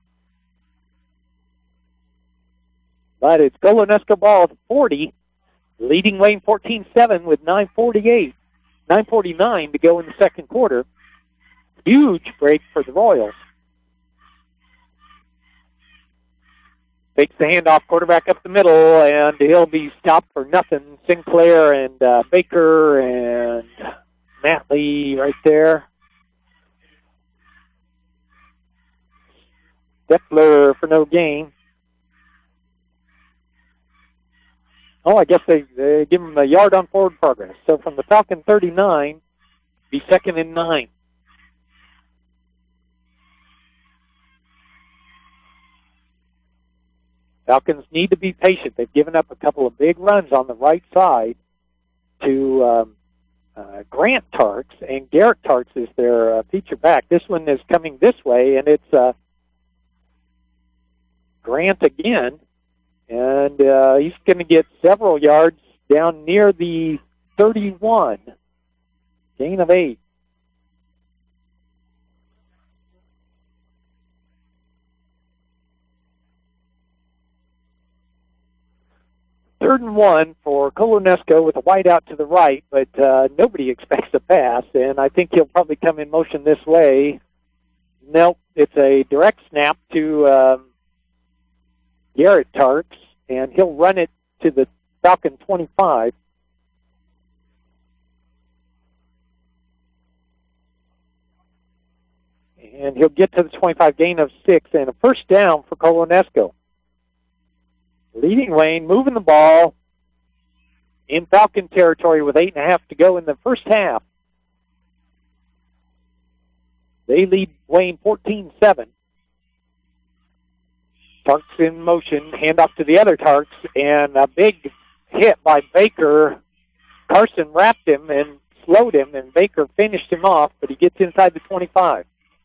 But it's Colonesco ball at forty, leading Wayne fourteen seven with nine forty-eight, nine forty-nine to go in the second quarter. Huge break for the Royals. Takes the handoff, quarterback up the middle, and he'll be stopped for nothing. Sinclair and uh, Baker and Matt Lee right there. Depler for no gain. Oh, I guess they, they give him a yard on forward progress. So from the Falcon thirty-nine, be second and nine. Falcons need to be patient. They've given up a couple of big runs on the right side to um, uh, Grant Tarks, and Garrett Tarks is their uh, feature back. This one is coming this way, and it's uh, Grant again, and uh, he's going to get several yards down near the thirty-one. Gain of eight. Third and one for Colonesco with a wide out to the right, but uh, nobody expects a pass, and I think he'll probably come in motion this way. Nope, it's a direct snap to um, Garrett Tarks, and he'll run it to the Falcon twenty-five. And he'll get to the twenty-five, gain of six, and a first down for Colonesco. Leading Wayne, moving the ball in Falcon territory with eight and a half to go in the first half. They lead Wayne fourteen seven. Tarks in motion, handoff to the other Tarks, and a big hit by Baker. Carson wrapped him and slowed him, and Baker finished him off, but he gets inside the twenty-five.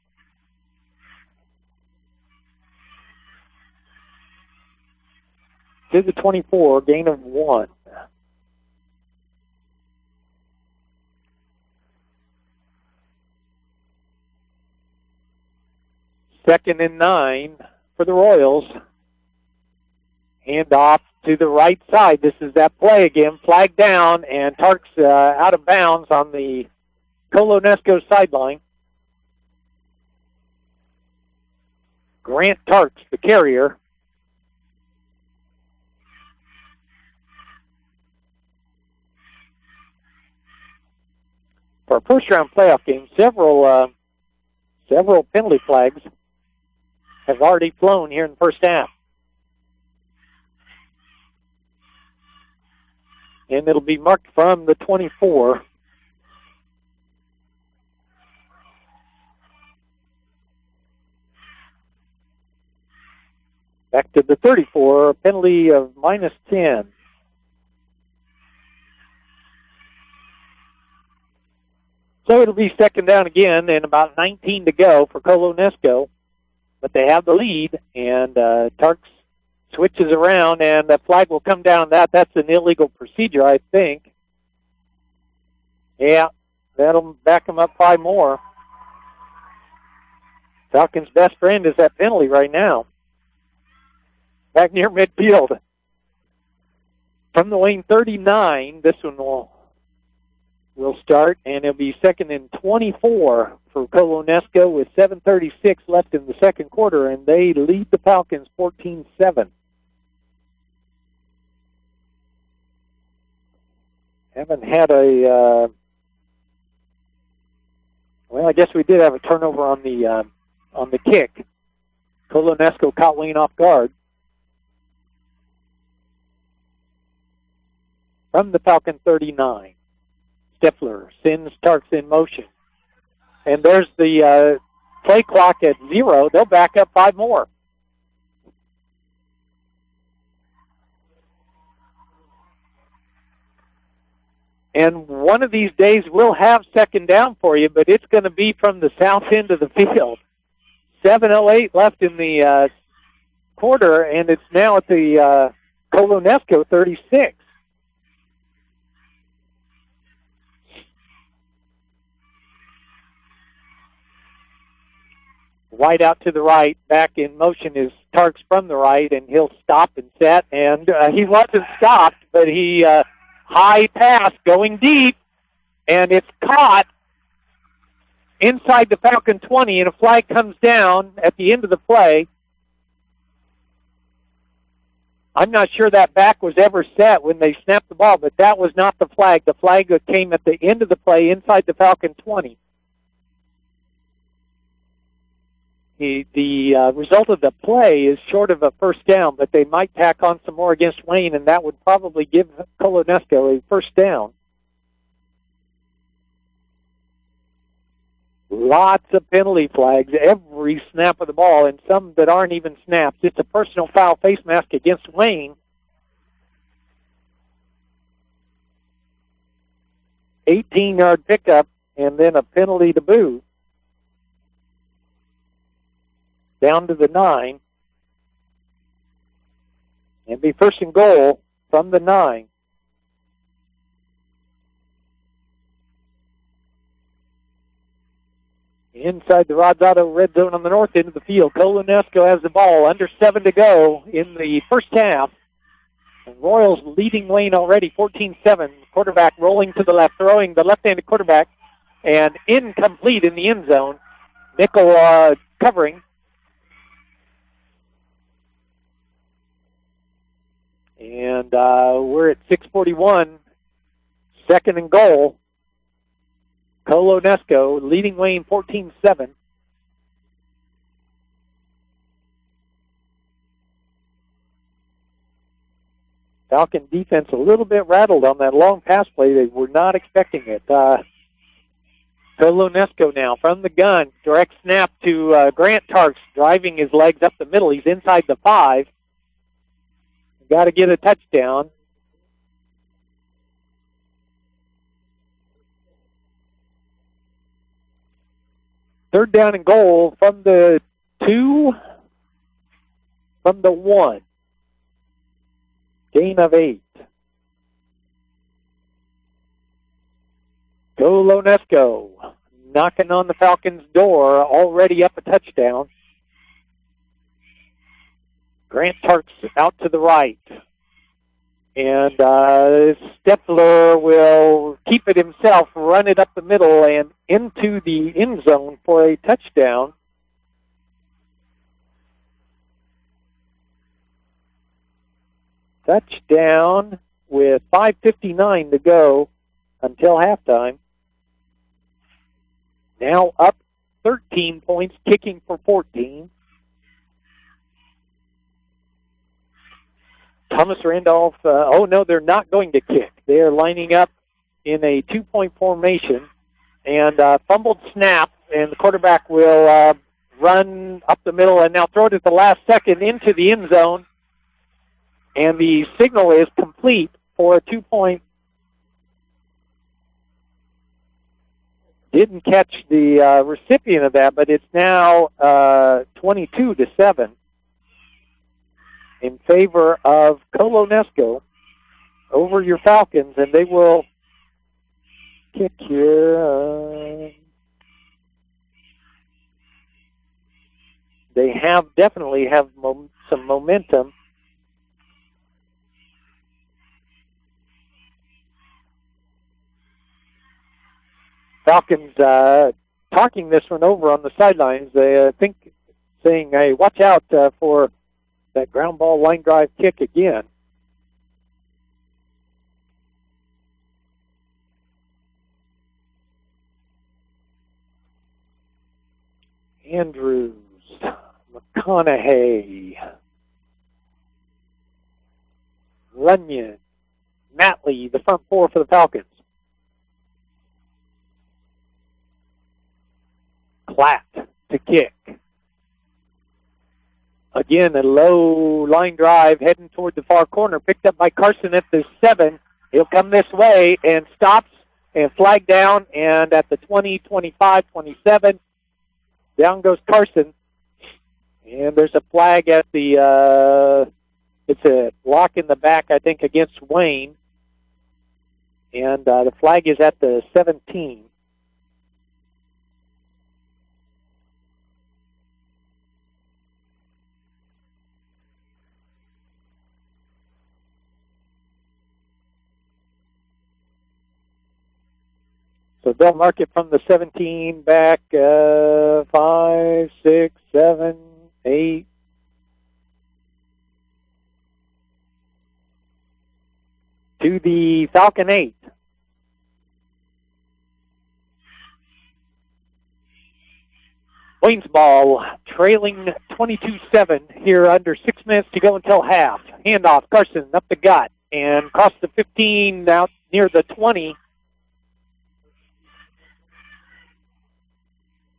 To the twenty-four, gain of one. Second and nine for the Royals. Hand off to the right side. This is that play again. Flag down, and Tarks uh, out of bounds on the Colonesco sideline. Grant Tarks, the carrier. For a first-round playoff game, several uh, several penalty flags have already flown here in the first half. And it'll be marked from the twenty-four. Back to the thirty-four, a penalty of minus ten. So it'll be second down again and about nineteen to go for Colonesco. But they have the lead, and uh, Tarks switches around, and the flag will come down. That That's an illegal procedure, I think. Yeah, that'll back them up five more. Falcons' best friend is that penalty right now. Back near midfield. From the Wayne thirty-nine, this one will... will start, and it'll be second and twenty-four for Colonesco with seven thirty-six left in the second quarter, and they lead the Falcons fourteen seven. Haven't had a, uh, well, I guess we did have a turnover on the uh, on the kick. Colonesco caught Wayne off guard. From the Falcon thirty-nine. Stifler sends Tarks in motion. And there's the uh, play clock at zero. They'll back up five more. And one of these days we'll have second down for you, but it's going to be from the south end of the field. seven oh eight left in the uh, quarter, and it's now at the uh, Colonesco thirty-six. Wide out to the right, back in motion is Tarks from the right, and he'll stop and set, and uh, he wasn't stopped, but he uh, high pass going deep, and it's caught inside the Falcon twenty, and a flag comes down at the end of the play. I'm not sure that back was ever set when they snapped the ball, but that was not the flag. The flag came at the end of the play inside the Falcon twenty. The, the uh, result of the play is short of a first down, but they might tack on some more against Wayne, and that would probably give Colonesco a first down. Lots of penalty flags every snap of the ball, and some that aren't even snaps. It's a personal foul face mask against Wayne. eighteen-yard pickup, and then a penalty to boot. Down to the nine. And be first and goal from the nine. Inside the Rods Auto red zone on the north end of the field. Colonesco has the ball. Under seven to go in the first half. And Royals leading Wayne already, fourteen seven. Quarterback rolling to the left, throwing the left-handed quarterback. And incomplete in the end zone. Nickel uh, covering. And uh, we're at six forty-one. Second and goal. Colonesco leading Wayne fourteen seven. Falcon defense a little bit rattled on that long pass play. They were not expecting it. Uh, Colonesco now from the gun. Direct snap to uh, Grant Tarks, driving his legs up the middle. He's inside the five. Got to get a touchdown. Third down and goal from the two, from the one. Gain of eight. Colonesco knocking on the Falcons' door, already up a touchdown. Grant Tarks out to the right. And uh, Steffler will keep it himself, run it up the middle and into the end zone for a touchdown. Touchdown with five fifty-nine to go until halftime. Now up thirteen points, kicking for fourteen. Thomas Randolph, uh, oh no, they're not going to kick. They are lining up in a two-point formation, and uh, fumbled snap, and the quarterback will uh, run up the middle and now throw it at the last second into the end zone, and the signal is complete for a two-point. Didn't catch the uh, recipient of that, but it's now uh, twenty-two to seven. In favor of Colonesco over your Falcons, and they will kick here. Uh, they have definitely have mom some momentum. Falcons uh, talking this one over on the sidelines. They uh, think, saying, "Hey, watch out uh, for that ground ball line drive kick again." Andrews, McConaughey, Runyon, Matley, the front four for the Falcons. Klatt to kick. Again, a low line drive heading toward the far corner, picked up by Carson at the seven. He'll come this way and stops and flag down, and at the twenty, twenty-five, twenty-seven, down goes Carson. And there's a flag at the, uh, it's a block in the back, I think, against Wayne. And uh, the flag is at the seventeen. So they'll mark it from the seventeen back, uh, five, six, seven, eight. To the Falcon eight. Wayne's ball trailing twenty-two seven here, under six minutes to go until half. Handoff, Carson up the gut and across the fifteen, out near the twenty.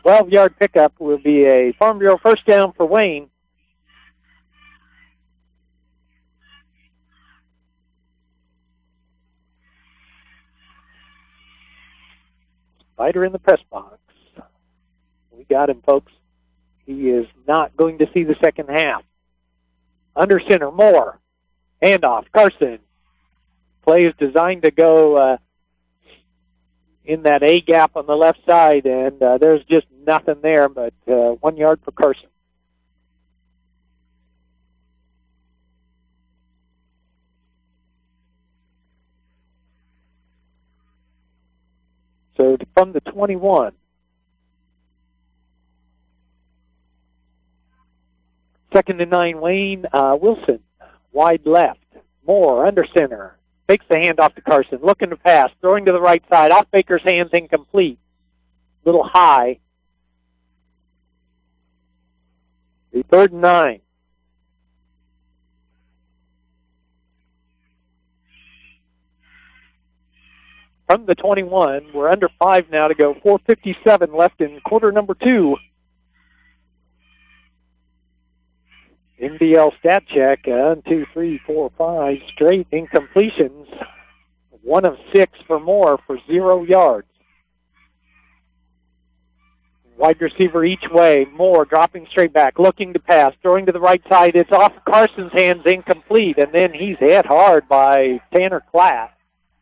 twelve-yard pickup will be a Farm Bureau first down for Wayne. Spider in the press box. We got him, folks. He is not going to see the second half. Under center, Moore. Handoff, Carson. Play is designed to go uh, in that A gap on the left side, and uh, there's just nothing there but uh, one yard for Carson. So from the twenty-one. Second and nine, Wayne. Uh, Wilson, wide left. Moore, under center. Fakes the handoff to Carson. Looking to pass. Throwing to the right side. Off Baker's hands, incomplete. Little high. The third and nine. From the twenty-one, we're under five now to go. four fifty-seven left in quarter number two. N B L stat check, uh, one, two, three, four, five, straight incompletions. One of six for Moore for zero yards. Wide receiver each way. Moore dropping straight back, looking to pass, throwing to the right side. It's off Carson's hands, incomplete, and then he's hit hard by Tanner Klatt.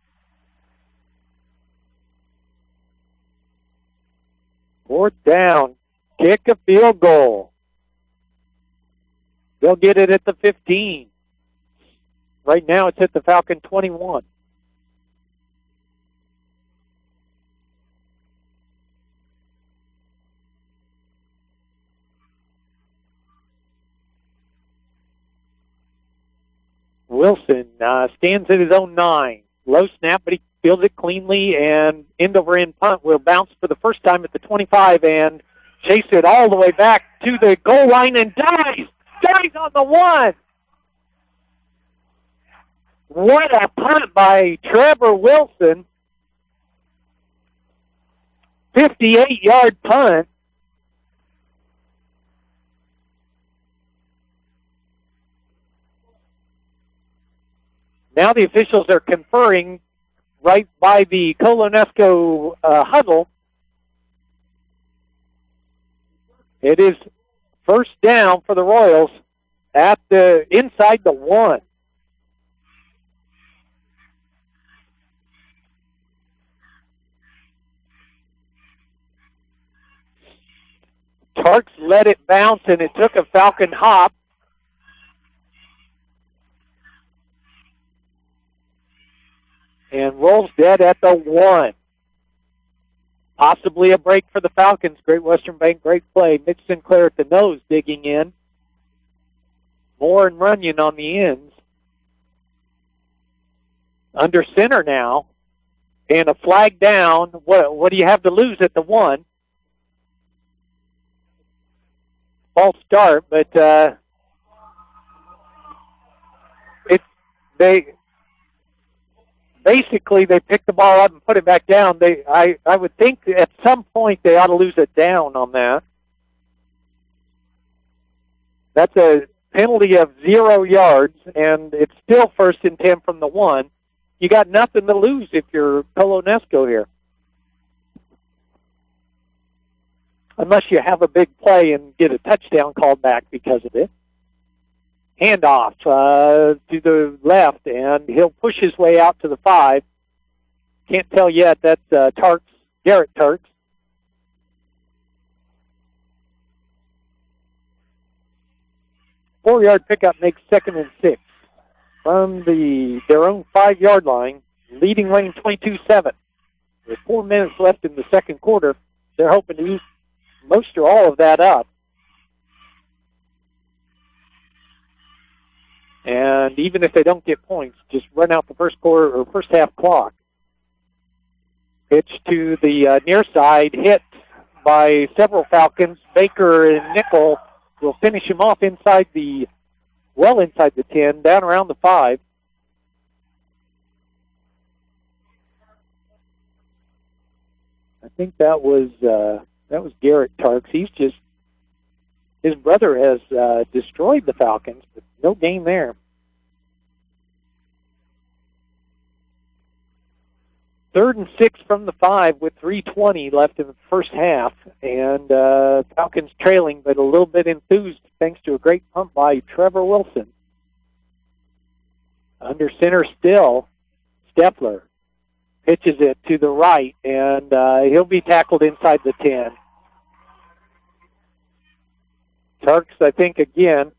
Fourth down, kick a field goal. They'll get it at the fifteen. Right now it's at the Falcon twenty-one. Wilson uh, stands at his own nine. Low snap, but he fields it cleanly, and end-over-end punt will bounce for the first time at the twenty-five and chase it all the way back to the goal line and dies. Dies on the one. What a punt by Trevor Wilson. fifty-eight-yard punt. Now the officials are conferring right by the Colonesco uh, huddle. It is first down for the Royals at the inside the one. Tarks let it bounce, and it took a Falcon hop. And rolls dead at the one. Possibly a break for the Falcons. Great Western Bank, great play. Mitch Sinclair at the nose digging in. Moore and Runyon on the ends. Under center now. And a flag down. What, what do you have to lose at the one? False start, but uh, it, they... Basically, they pick the ball up and put it back down. They, I, I would think at some point they ought to lose it down on that. That's a penalty of zero yards, and it's still first and ten from the one. You got nothing to lose if you're Colonesco here. Unless you have a big play and get a touchdown called back because of it. Handoff uh, to the left, and he'll push his way out to the five. Can't tell yet. That's uh, Tarks, Garrett Tarks. Four-yard pickup makes second and six from the their own five-yard line, leading Wayne twenty-two seven. With four minutes left in the second quarter, they're hoping to use most or all of that up. And even if they don't get points, just run out the first quarter or first half clock. Pitch to the uh, near side, hit by several Falcons. Baker and Nickel will finish him off inside the, well inside the ten, down around the five. I think that was uh, That was Garrett Tarks. He's just, his brother has uh, destroyed the Falcons, but no gain there. Third and six from the five with three twenty left in the first half, and uh, Falcons trailing, but a little bit enthused thanks to a great punt by Trevor Wilson. Under center still, Steffler pitches it to the right, and uh, he'll be tackled inside the ten. Tarks, I think, again.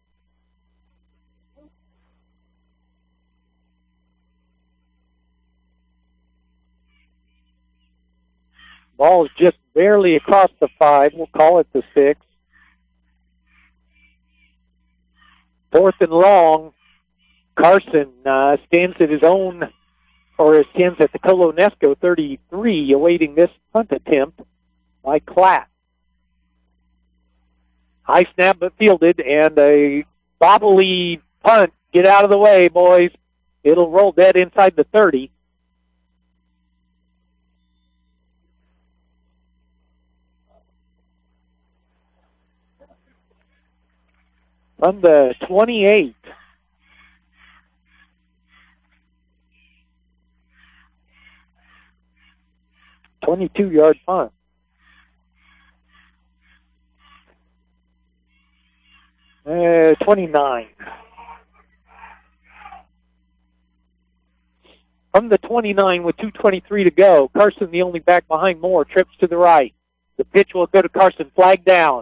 Ball is just barely across the five. We'll call it the six. Fourth and long. Carson uh, stands at his own, or stands at the Colonesco thirty-three, awaiting this punt attempt by Klatt. High snap but fielded, and a bobbly punt. Get out of the way, boys. It'll roll dead inside the thirty. From the twenty-eight. twenty-two yard punt. Uh, twenty-nine. From the twenty-nine with two twenty-three to go, Carson, the only back behind Moore, trips to the right. The pitch will go to Carson, flag down.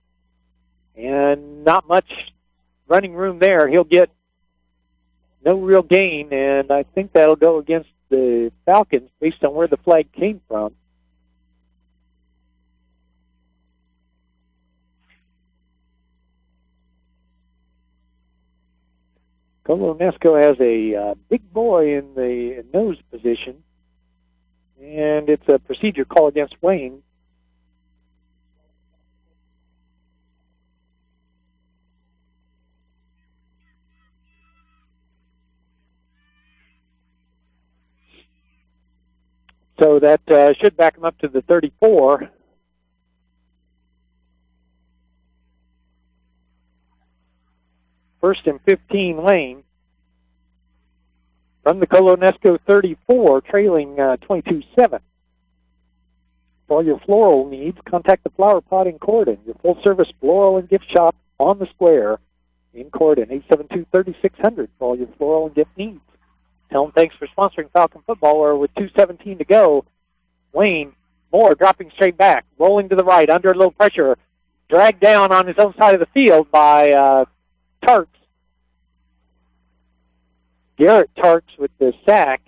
And not much running room there. He'll get no real gain, and I think that'll go against the Falcons based on where the flag came from. Colonesco has a uh, big boy in the nose position, and it's a procedure call against Wayne. So that uh, should back him up to the thirty-four. First and fifteen lane. From the Colonesco thirty-four, trailing uh, twenty-two seven. For all your floral needs, contact the Flower Pot in Corden, your full-service floral and gift shop on the square in Corden, eight seven two, three six zero zero for all your floral and gift needs. Tell them thanks for sponsoring Falcon football, where with two seventeen to go, Wayne Moore dropping straight back, rolling to the right, under a little pressure, dragged down on his own side of the field by uh, Tarks. Garrett Tarks with the sack.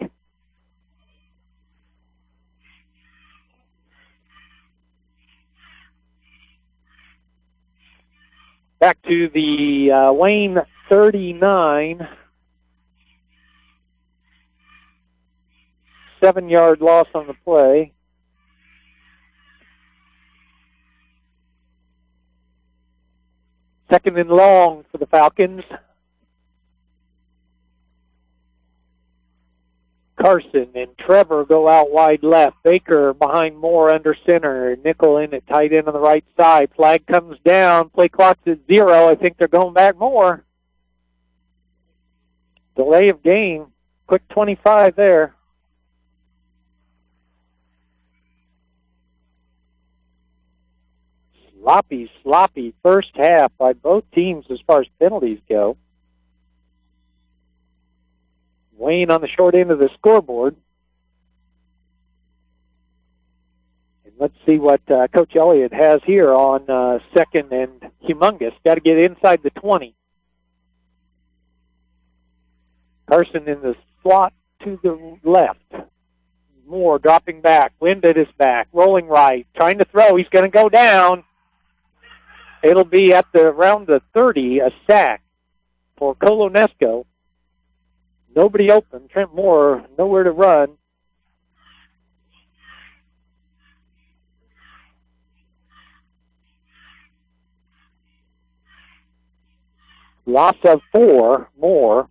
Back to the uh, Wayne thirty-nine. Seven-yard loss on the play. Second and long for the Falcons. Carson and Trevor go out wide left. Baker behind Moore under center. Nickel in at tight end on the right side. Flag comes down. Play clock's at zero. I think they're going back more. Delay of game. Quick twenty-five there. Sloppy, sloppy first half by both teams as far as penalties go. Wayne on the short end of the scoreboard. And let's see what uh, Coach Elliott has here on uh, second and humongous. Got to get inside the twenty. Carson in the slot to the left. Moore dropping back. Wind at his back. Rolling right. Trying to throw. He's going to go down. It'll be at the around the thirty, a sack for Colonesco. Nobody open. Trent Moore, nowhere to run. Loss of four, Moore.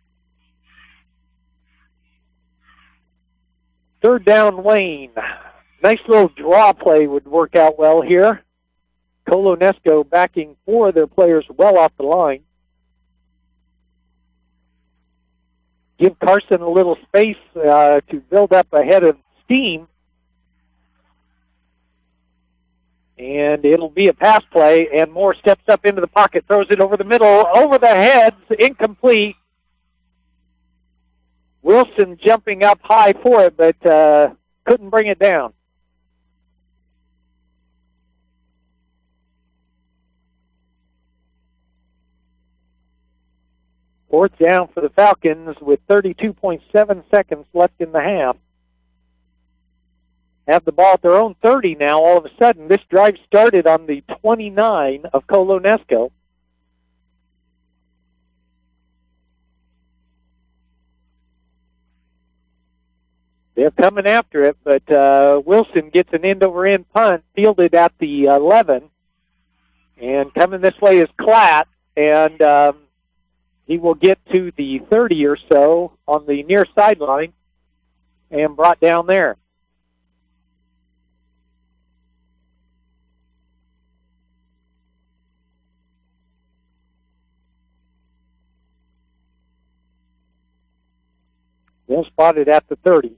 Third down, Wayne. Nice little draw play would work out well here. Colonesco backing four of their players well off the line. Give Carson a little space uh, to build up ahead of steam. And it'll be a pass play, and Moore steps up into the pocket, throws it over the middle, over the heads, incomplete. Wilson jumping up high for it, but uh, couldn't bring it down. Fourth down for the Falcons with thirty-two point seven seconds left in the half. Have the ball at their own thirty now. All of a sudden, this drive started on the twenty-nine of Colonesco. They're coming after it, but uh, Wilson gets an end-over-end punt, fielded at the eleven. And coming this way is Klatt, and um, he will get to the thirty or so on the near sideline and brought down there. They'll spot it at the thirty.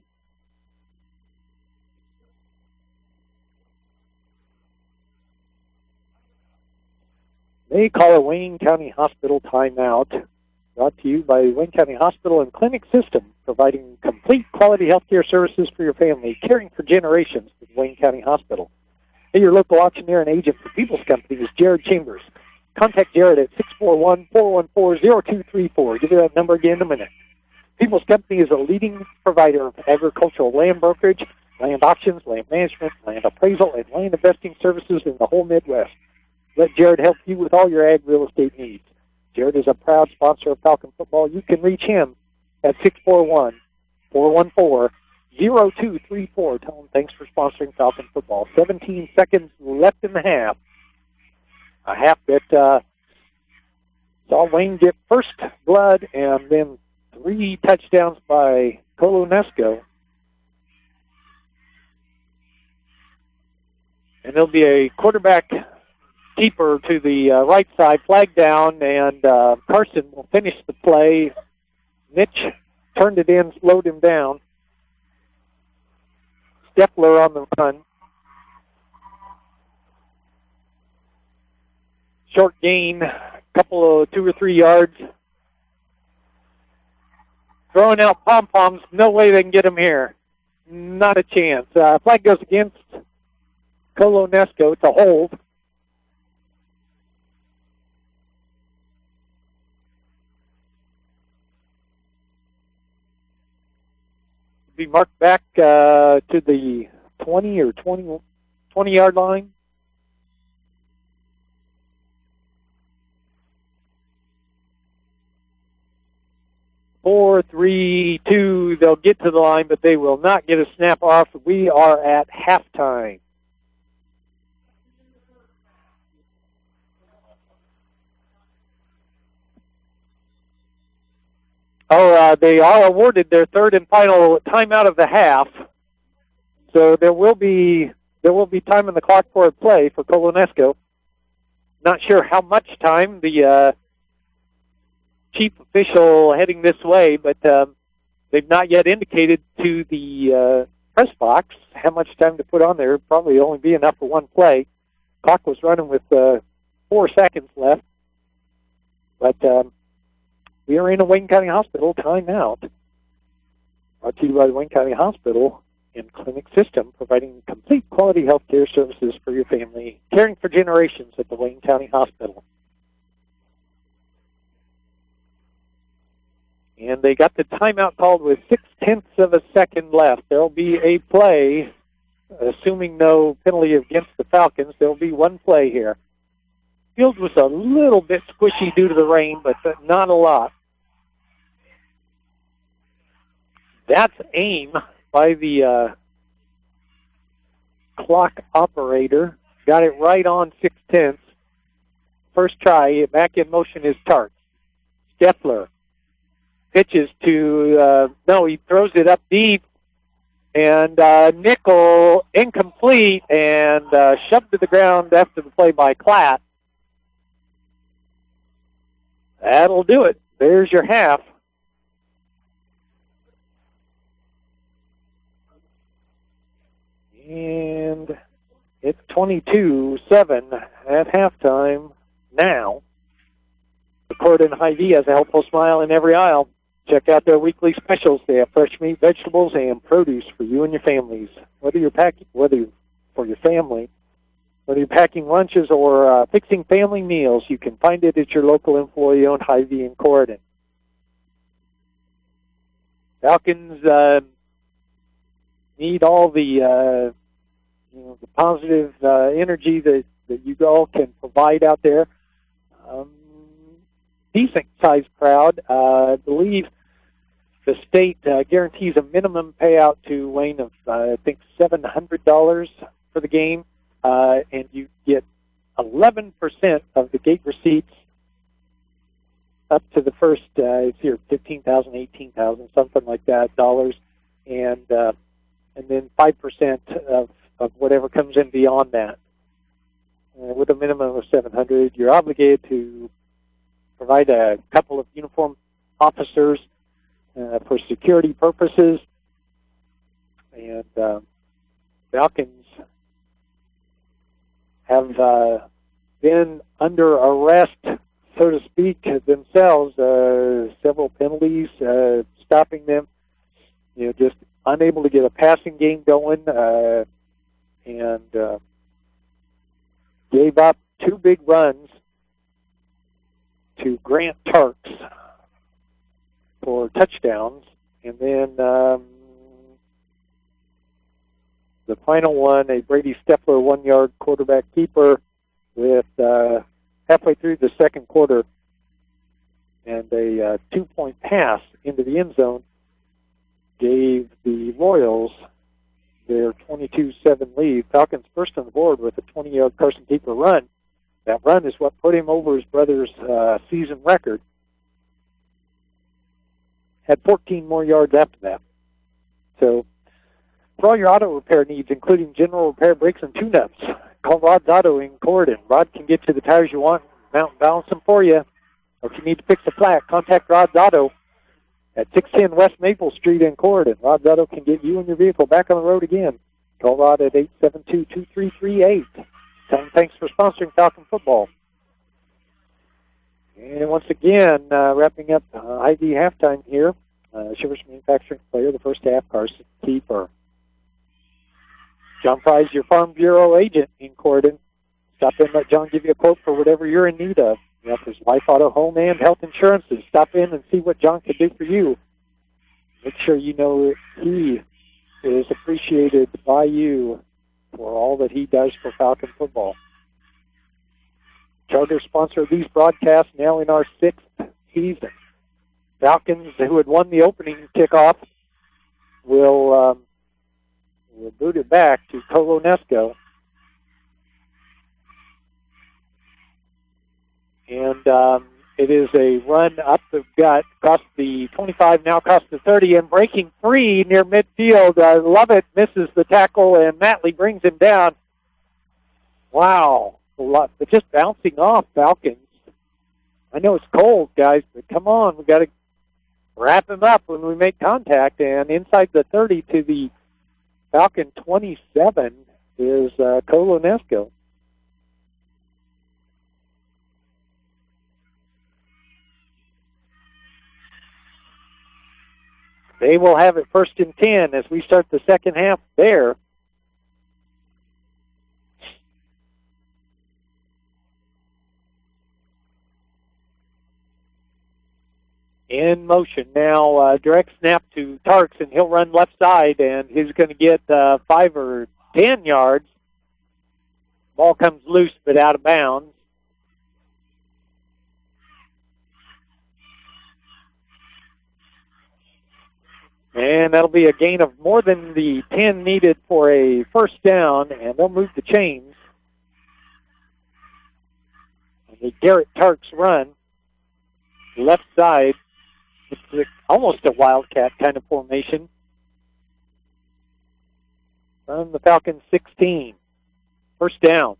They call a Wayne County Hospital timeout. Brought to you by Wayne County Hospital and Clinic System, providing complete quality healthcare services for your family, caring for generations with Wayne County Hospital. Hey, your local auctioneer and agent for People's Company is Jared Chambers. Contact Jared at six four one, four one four, zero two three four. Give you that number again in a minute. People's Company is a leading provider of agricultural land brokerage, land auctions, land management, land appraisal, and land investing services in the whole Midwest. Let Jared help you with all your ag real estate needs. Jared is a proud sponsor of Falcon football. You can reach him at six four one, four one four, zero two three four. Tell him thanks for sponsoring Falcon football. seventeen seconds left in the half. A half that uh, saw Wayne get first blood and then three touchdowns by Colonesco. And there'll be a quarterback keeper to the uh, right side, flag down, and uh, Carson will finish the play. Mitch turned it in, slowed him down. Stepler on the run. Short gain, a couple of two or three yards. Throwing out pom-poms, no way they can get him here. Not a chance. Uh, flag goes against Colonesco. It's a hold. Be marked back uh, to the twenty or twenty, twenty yard line. Four, three, two, they'll get to the line, but they will not get a snap off. We are at halftime. Oh, uh, they are awarded their third and final timeout of the half. So there will be there will be time in the clock for a play for Colonesco. Not sure how much time. The uh, chief official heading this way, but um, they've not yet indicated to the uh, press box how much time to put on there. Probably only be enough for one play. Clock was running with uh, four seconds left, but. Um, We are in a Wayne County Hospital timeout. Brought to you by the Wayne County Hospital and Clinic System, providing complete quality health care services for your family, caring for generations at the Wayne County Hospital. And they got the timeout called with six-tenths of a second left. There will be a play, assuming no penalty against the Falcons. There will be one play here. Field was a little bit squishy due to the rain, but not a lot. That's aim by the uh, clock operator. Got it right on six-tenths. First try, back in motion is Tart. Steffler pitches to, uh, no, he throws it up deep. And uh, nickel incomplete and uh, shoved to the ground after the play by Klatt. That'll do it. There's your half. And it's twenty-two seven at halftime now. The Corydon Hy-Vee has a helpful smile in every aisle. Check out their weekly specials. They have fresh meat, vegetables, and produce for you and your families. Whether you're packing, whether you're for your family, whether you're packing lunches or uh, fixing family meals, you can find it at your local employee-owned Hy-Vee in Corydon. Falcons uh, need all the uh, you know, the positive uh, energy that, that you all can provide out there. Um, decent-sized crowd. Uh, I believe the state uh, guarantees a minimum payout to Wayne of, uh, I think, seven hundred dollars for the game, uh, and you get eleven percent of the gate receipts up to the first, uh, it's here, fifteen thousand dollars, eighteen thousand dollars, something like that, dollars, and uh, and then five percent of, of whatever comes in beyond that. Uh, with a minimum of seven hundred dollars, you're obligated to provide a couple of uniformed officers uh, for security purposes. And uh, Falcons have uh, been under arrest, so to speak, themselves. Uh, several penalties uh, stopping them. You know, just unable to get a passing game going, uh, and uh, gave up two big runs to Grant Tarks for touchdowns, and then um, the final one, a Brady Steffler one-yard quarterback keeper with uh, halfway through the second quarter, and a uh, two-point pass into the end zone gave the Royals their twenty-two seven lead. Falcons first on the board with a twenty-yard Carson Keeper run. That run is what put him over his brother's uh, season record. Had fourteen more yards after that. So, for all your auto repair needs, including general repair, brakes, and tune-ups, call Rod's Auto in Corydon. Rod can get you the tires you want, mount and balance them for you. Or if you need to fix a flat, contact Rod's Auto at six ten West Maple Street in Corydon. Rod's Auto can get you and your vehicle back on the road again. Call Rod at eight seven two, two three three eight. Tell him thanks for sponsoring Falcon football. And once again, uh, wrapping up uh, Hy-Vee halftime here. Uh, Shivers Manufacturing player, the first half, Carson Keeper. John Fry's your Farm Bureau agent in Corydon. Stop in, let John give you a quote for whatever you're in need of. He offers life, auto, home, and health insurances. Stop in and see what John can do for you. Make sure you know that he is appreciated by you for all that he does for Falcon football. Charter sponsor of these broadcasts now in our sixth season. Falcons, who had won the opening kickoff, will, um, will boot it back to Colonesco. And um, it is a run up the gut, across the twenty-five, now across the thirty, and breaking free near midfield. I love it. Misses the tackle, and Matley brings him down. Wow. A lot, but just bouncing off Falcons. I know it's cold, guys, but come on. We've got to wrap him up when we make contact. And inside the thirty to the Falcon twenty-seven is uh, Colonesco. They will have it first and ten as we start the second half there. In motion now, uh, direct snap to Tarks, and he'll run left side, and he's going to get uh, five or ten yards. Ball comes loose, but out of bounds. And that'll be a gain of more than the ten needed for a first down, and they'll move the chains. And the Garrett Tarks run, left side. It's almost a wildcat kind of formation. from the Falcons sixteen. First down.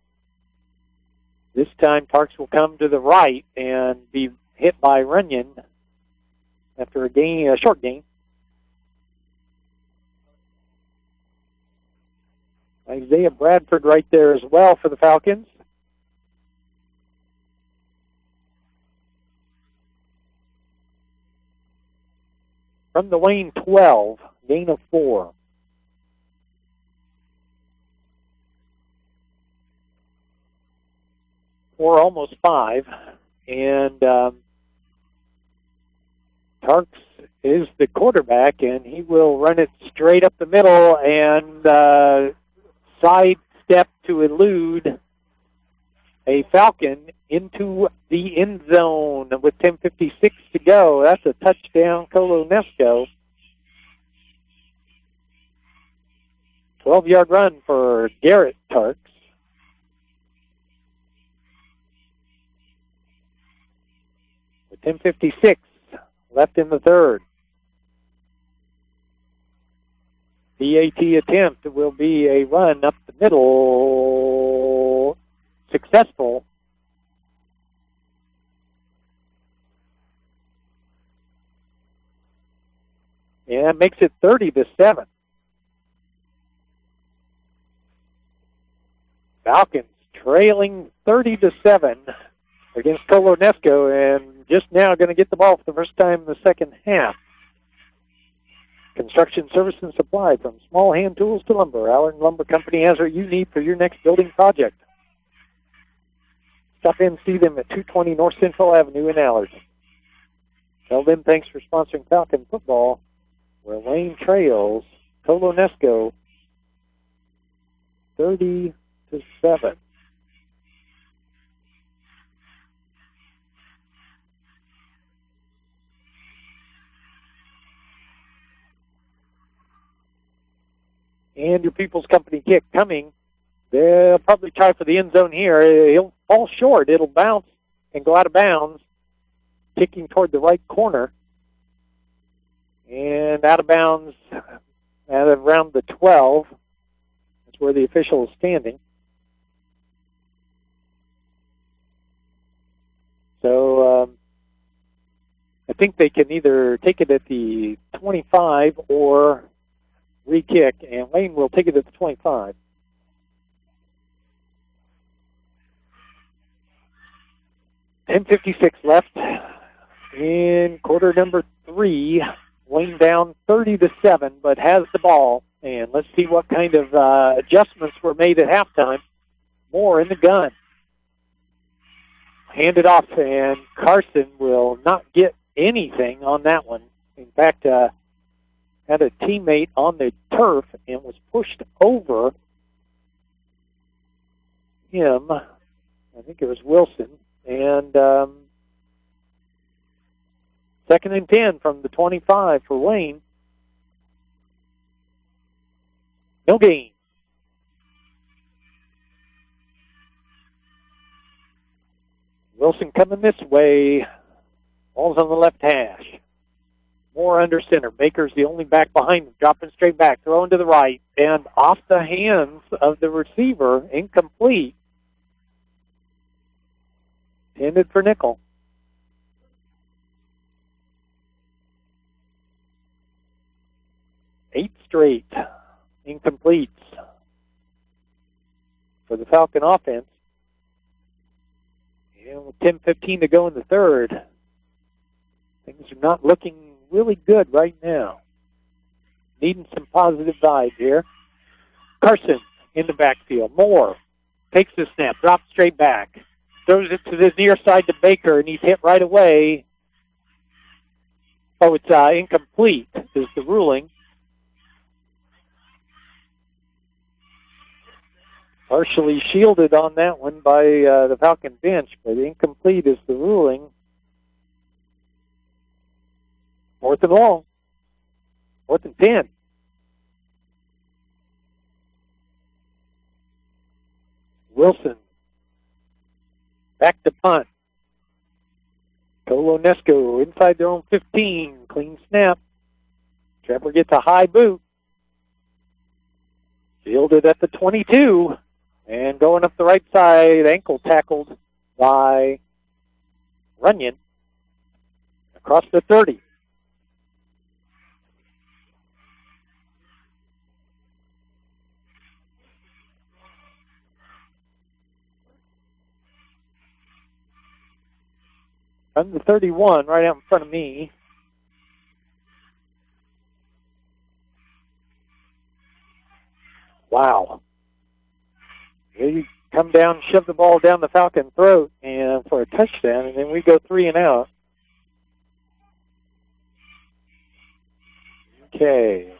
This time Tarks will come to the right and be hit by Runyon after a gain, a short gain. Isaiah Bradford right there as well for the Falcons. From the Wayne twelve, gain of four. Four, almost five. And um, Tarks is the quarterback, and he will run it straight up the middle and uh, sidestep to elude a Falcon into the end zone with ten fifty-six to go. That's a touchdown, Colonesco. twelve-yard run for Garrett Tarks. With ten fifty-six left in the third. P A T attempt will be a run up the middle. Successful. And that makes it thirty to seven. Falcons trailing thirty to seven against Colonesco, and just now going to get the ball for the first time in the second half. Construction service and supply, from small hand tools to lumber. Allard Lumber Company has what you need for your next building project. Stop in and see them at two twenty North Central Avenue in Allard. Tell them thanks for sponsoring Falcon football, where Wayne trails Colonesco thirty to seven. And your People's Company kick coming. They'll probably try for the end zone here. He'll fall short. It'll bounce and go out of bounds, kicking toward the right corner. And out of bounds at around the twelve. That's where the official is standing. So um, I think they can either take it at the twenty-five or re-kick, and Wayne will take it at the twenty-five. ten fifty-six left in quarter number three. Wayne down thirty to seven, but has the ball. And let's see what kind of uh, adjustments were made at halftime. Moore in the gun. Hand it off, and Carson will not get anything on that one. In fact, uh, had a teammate on the turf and was pushed over him. I think it was Wilson. And um, second and ten from the twenty-five for Wayne. No gain. Wilson coming this way. Ball's on the left hash. Moore under center. Baker's the only back behind him, dropping straight back, throwing to the right, and off the hands of the receiver, incomplete. Intended for nickel. Eight straight incompletes for the Falcon offense. And with ten fifteen to go in the third, things are not looking really good right now. Needing some positive vibes here. Carson in the backfield. Moore takes the snap, drops straight back, throws it to the near side to Baker, and he's hit right away. Oh, it's uh, incomplete is the ruling. Partially shielded on that one by uh, the Falcon bench, but incomplete is the ruling. Fourth and long. Fourth and ten. Wilson. Back to punt. Colonesco inside their own fifteen. Clean snap. Trevor gets a high boot. Fielded at the twenty-two. And going up the right side, ankle tackled by Runyon across the thirty. On the thirty-one, right out in front of me. Wow. They come down, shove the ball down the Falcon throat and for a touchdown, and then we go three and out. Okay.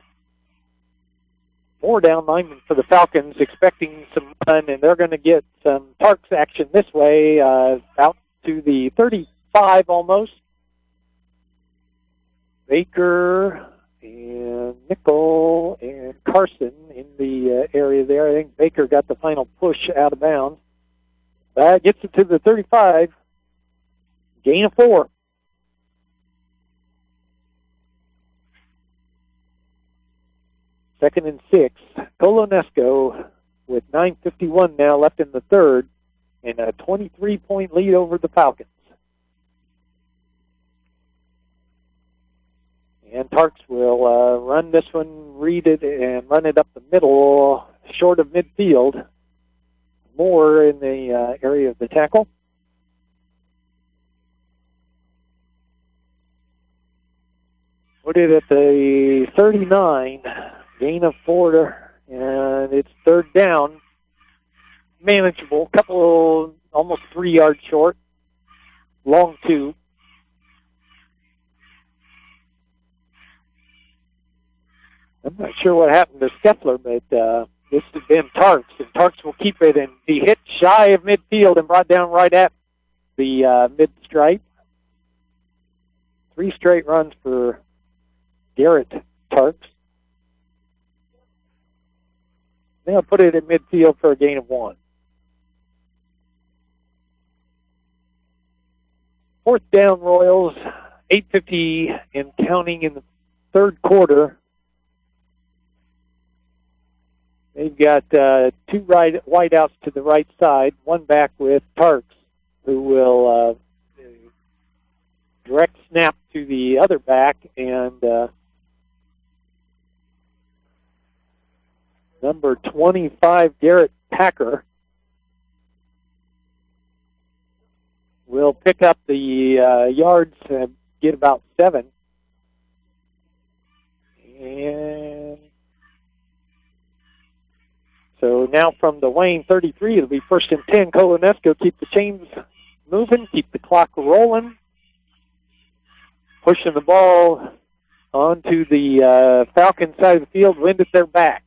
Four down linemen for the Falcons, expecting some run, and they're going to get some Tarks action this way, uh, out to the thirty-five almost. Baker and Nickel and Carson in the uh, area there. I think Baker got the final push out of bounds. That gets it to the thirty-five. Gain of four. Second and six. Colonesco with nine fifty-one now left in the third and a twenty-three point lead over the Falcons. And Tarks will uh, run this one, read it, and run it up the middle, short of midfield. More in the uh, area of the tackle. Put it at the thirty-nine. Gain of four, and it's third down. Manageable. Couple, almost three yards short. Long two. I'm not sure what happened to Steffler, but uh, this has been Tarks, and Tarks will keep it and be hit shy of midfield and brought down right at the uh, mid-stripe. Three straight runs for Garrett Tarks. They'll put it in midfield for a gain of one. Fourth down, Royals, eight fifty and counting in the third quarter. They've got uh, two right wideouts to the right side, one back with Tarks, who will uh, direct snap to the other back, and uh, number twenty-five, Garrett Packer, will pick up the uh, yards and get about seven. And so now from the Wayne thirty-three, it'll be first and ten. Colonesco keep the chains moving, keep the clock rolling, pushing the ball onto the uh, Falcon side of the field, wind at their back.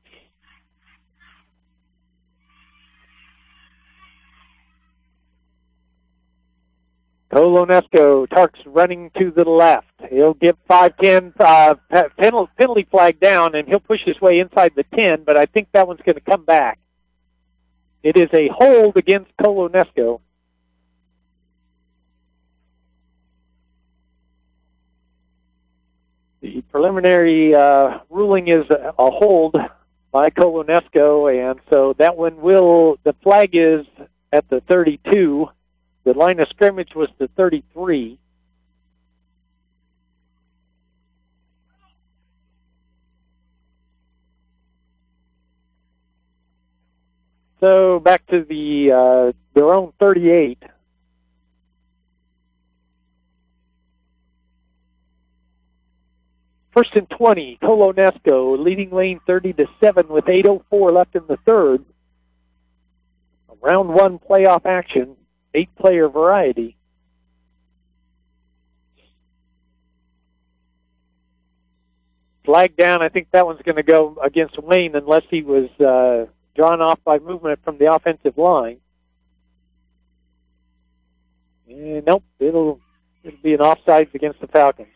Colonesco, Tarks running to the left. He'll give five ten, uh, penalty, penalty flag down, and he'll push his way inside the ten, but I think that one's going to come back. It is a hold against Colonesco. The preliminary uh, ruling is a, a hold by Colonesco, and so that one will, the flag is at the thirty-two. The line of scrimmage was the thirty-three. So back to the uh, their own thirty-eight. First and twenty, Colonesco leading Wayne thirty to seven with eight oh four left in the third. A round one playoff action. Eight-player variety. Flag down, I think that one's going to go against Wayne unless he was uh, drawn off by movement from the offensive line. And nope, it'll, it'll be an offsides against the Falcons.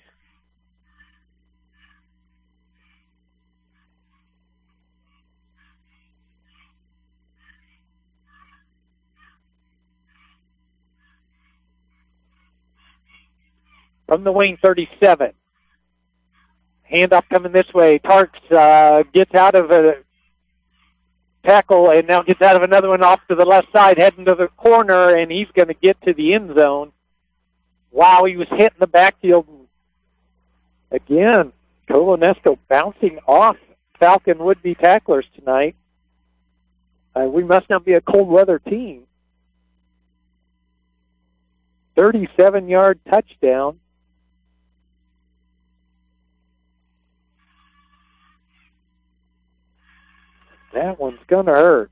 From the Wayne thirty-seven. Handoff coming this way. Tarks uh, gets out of a tackle and now gets out of another one off to the left side, heading to the corner, and he's going to get to the end zone. Wow, he was hitting the backfield. Again, Colonesco bouncing off Falcon would-be tacklers tonight. Uh, we must not be a cold weather team. thirty-seven yard touchdown. That one's going to hurt.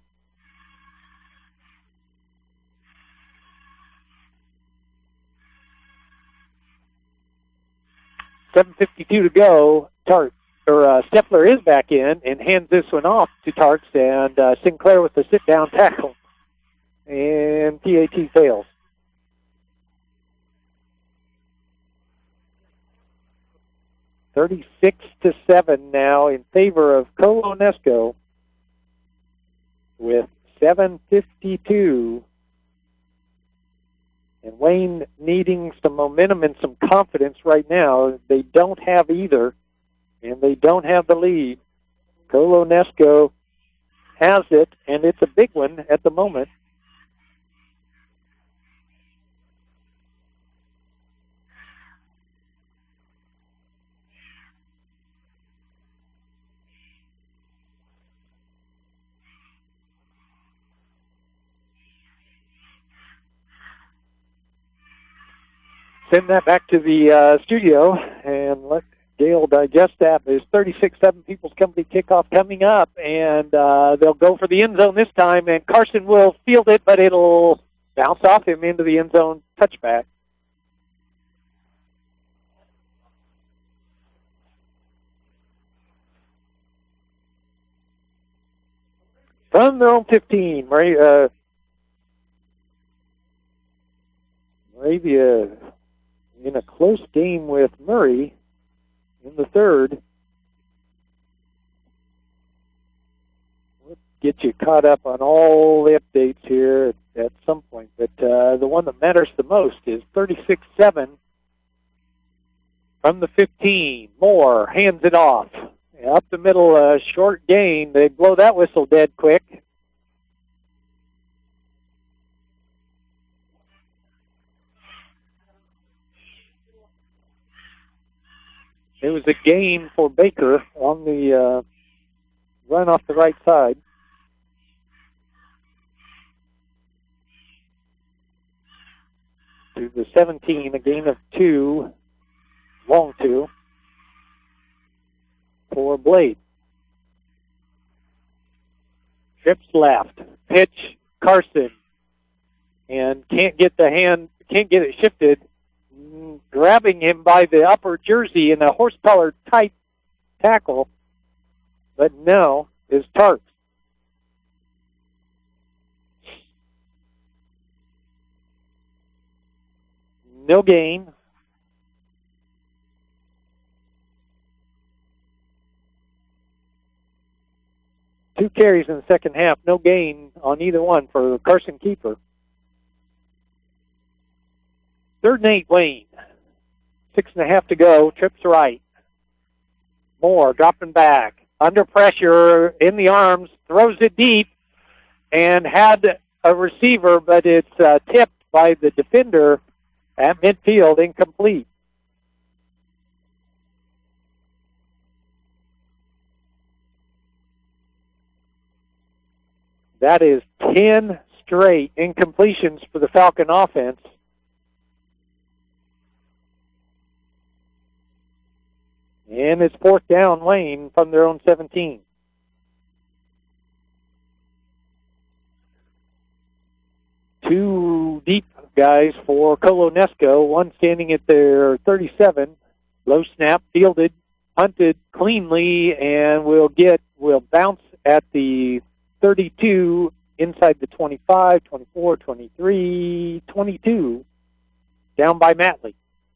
seven fifty-two to go. Tart or uh, Stepler is back in and hands this one off to Tarks, and uh, Sinclair with the sit-down tackle. And P A T fails. thirty-six to seven now in favor of Colonesco with seven fifty-two. And Wayne needing some momentum and some confidence right now. They don't have either, and they don't have the lead. Colonesco has it, and it's a big one at the moment. Send that back to the uh, studio and let Gail digest that. There's thirty-six seven People's Company kickoff coming up, and uh, they'll go for the end zone this time, and Carson will field it, but it'll bounce off him into the end zone touchback. From their own fifteen, Murray, uh, Moravia in a close game with Murray in the third. We'll get you caught up on all the updates here at, at some point, but uh, the one that matters the most is thirty-six seven from the fifteen. Moore hands it off. Up the middle, uh, short gain. They blow that whistle dead quick. It was a gain for Baker on the uh, run off the right side. To the seventeen, a gain of two, long two, for Blade. Trips left, pitch Carson, and can't get the hand, can't get it shifted. Grabbing him by the upper jersey in a horse collar type tackle, but no, is Tarks. No gain. Two carries in the second half, no gain on either one for Carson Keeper. Third and eight, Wayne. Six and a half to go. Trips right. Moore dropping back. Under pressure in the arms. Throws it deep. And had a receiver, but it's uh, tipped by the defender at midfield. Incomplete. That is ten straight incompletions for the Falcon offense. And it's fourth down, Wayne, from their own seventeen. Two deep guys for Colonesco, one standing at their thirty-seven. Low snap, fielded, punted cleanly, and will get, will bounce at the thirty-two, inside the twenty-five, twenty-four, twenty-three, twenty-two, down by Matley.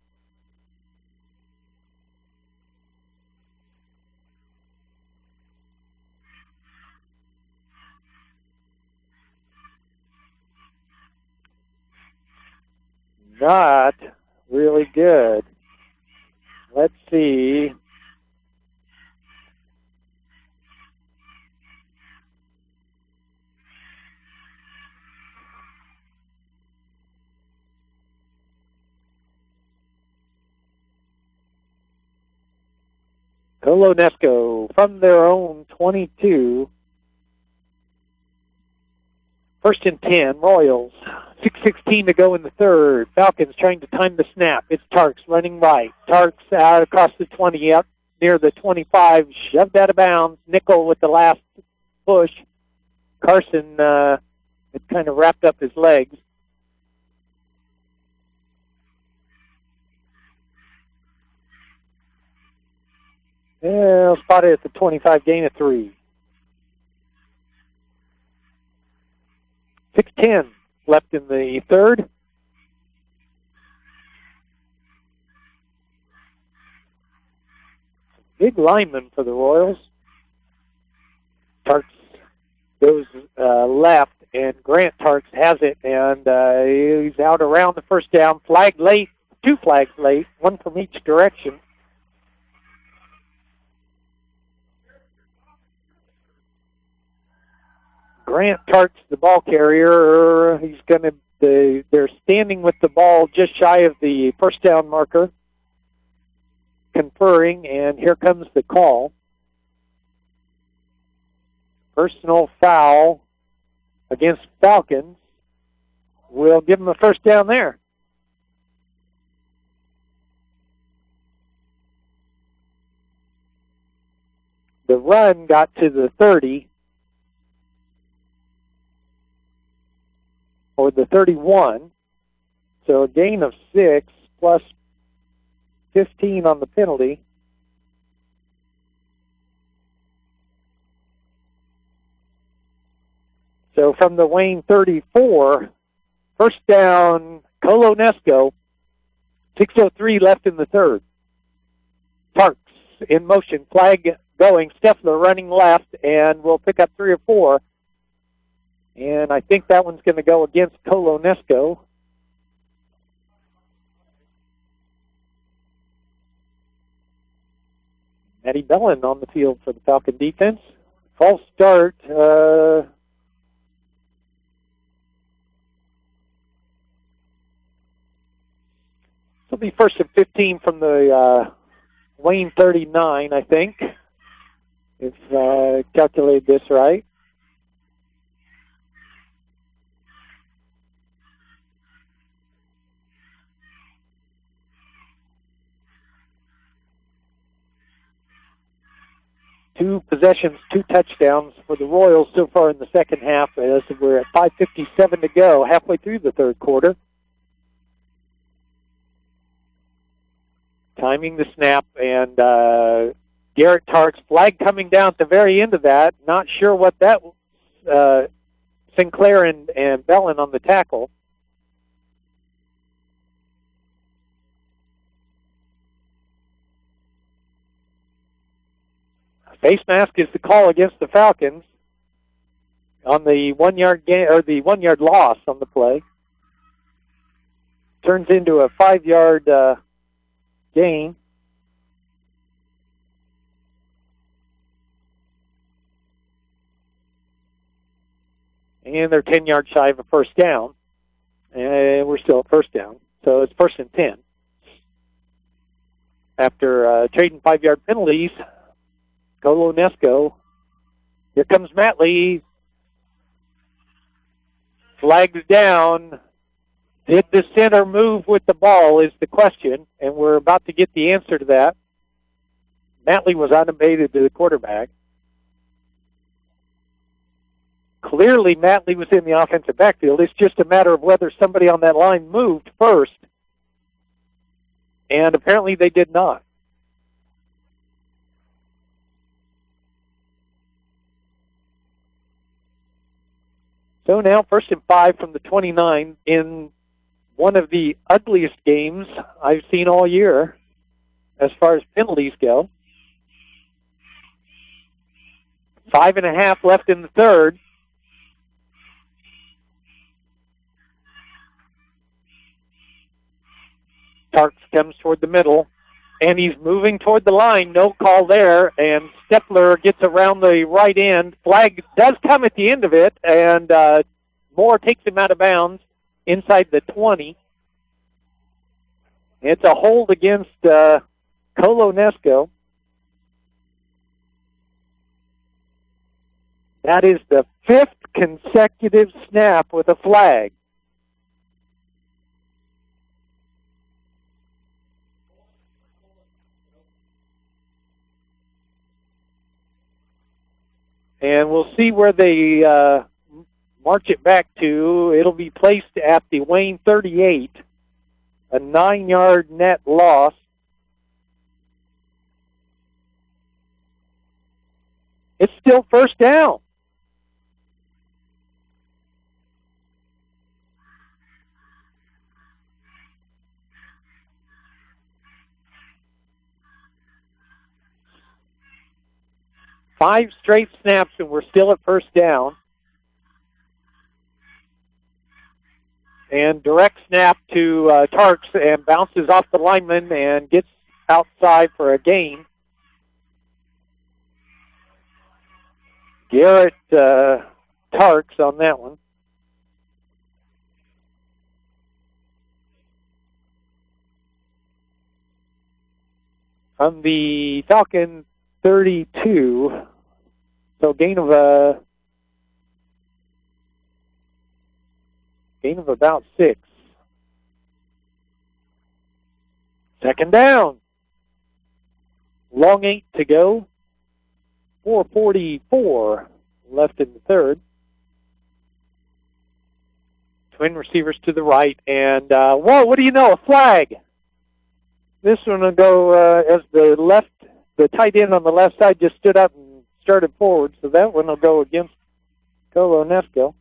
Not really good. Let's see. Colonesco from their own twenty-two. First and ten, Royals. six sixteen to go in the third. Falcons trying to time the snap. It's Tarks running right. Tarks out across the twenty, up near the twenty-five, shoved out of bounds. Nickel with the last push. Carson uh, had kind of wrapped up his legs. Yeah, spotted at the twenty-five, gain of three. six ten left in the third. Big lineman for the Royals. Tarks goes uh, left, and Grant Tarks has it, and uh, he's out around the first down. Flag late, two flags late, one from each direction. Grant Tarks, the ball carrier. He's going to. The, they're standing with the ball just shy of the first down marker, conferring, and here comes the call. Personal foul against Falcons. We'll give them a first down there. The run got to the thirty. Or the thirty-one, so a gain of six plus fifteen on the penalty. So from the Wayne thirty-four, first down, Colonesco, six oh three left in the third. Tarks in motion, flag going, Steffler running left, and we'll pick up three or four. And I think that one's going to go against Colonesco. Matty Bellin on the field for the Falcon defense. False start. Uh, it'll be first and fifteen from the uh, Wayne thirty-nine, I think, if I uh, calculated this right. Two possessions, two touchdowns for the Royals so far in the second half, as we're at five fifty-seven to go, halfway through the third quarter. Timing the snap, and uh, Garrett Tarks, flag coming down at the very end of that. Not sure what that was. Uh, Sinclair and, and Bellin on the tackle. Face mask is the call against the Falcons on the one yard gain or the one yard loss on the play. Turns into a five yard uh, gain. And they're ten yards shy of a first down. And we're still at first down. So it's first and ten. After uh, trading five yard penalties, Colonesco. Here comes Matley. Flags down. Did the center move with the ball is the question, and we're about to get the answer to that. Matley was unabated to the quarterback. Clearly, Matley was in the offensive backfield. It's just a matter of whether somebody on that line moved first, and apparently they did not. So now first and five from the twenty-nine in one of the ugliest games I've seen all year as far as penalties go. Five and a half left in the third. Tarks comes toward the middle, and he's moving toward the line. No call there, and Steffler gets around the right end. Flag does come at the end of it, and uh, Moore takes him out of bounds inside the twenty. It's a hold against uh, Colonesco. That is the fifth consecutive snap with a flag. And we'll see where they uh, march it back to. It'll be placed at the Wayne thirty-eight, a nine-yard net loss. It's still first down. Five straight snaps, and we're still at first down. And direct snap to uh, Tarks, and bounces off the lineman and gets outside for a gain. Garrett uh, Tarks on that one. On the Falcon thirty-two, so gain of a gain of about six. Second down. Long eight to go. four forty-four left in the third. Twin receivers to the right, and uh, whoa! What do you know? A flag. This one will go uh, as the left. The tight end on the left side just stood up and started forward, so that one will go against Colonesco.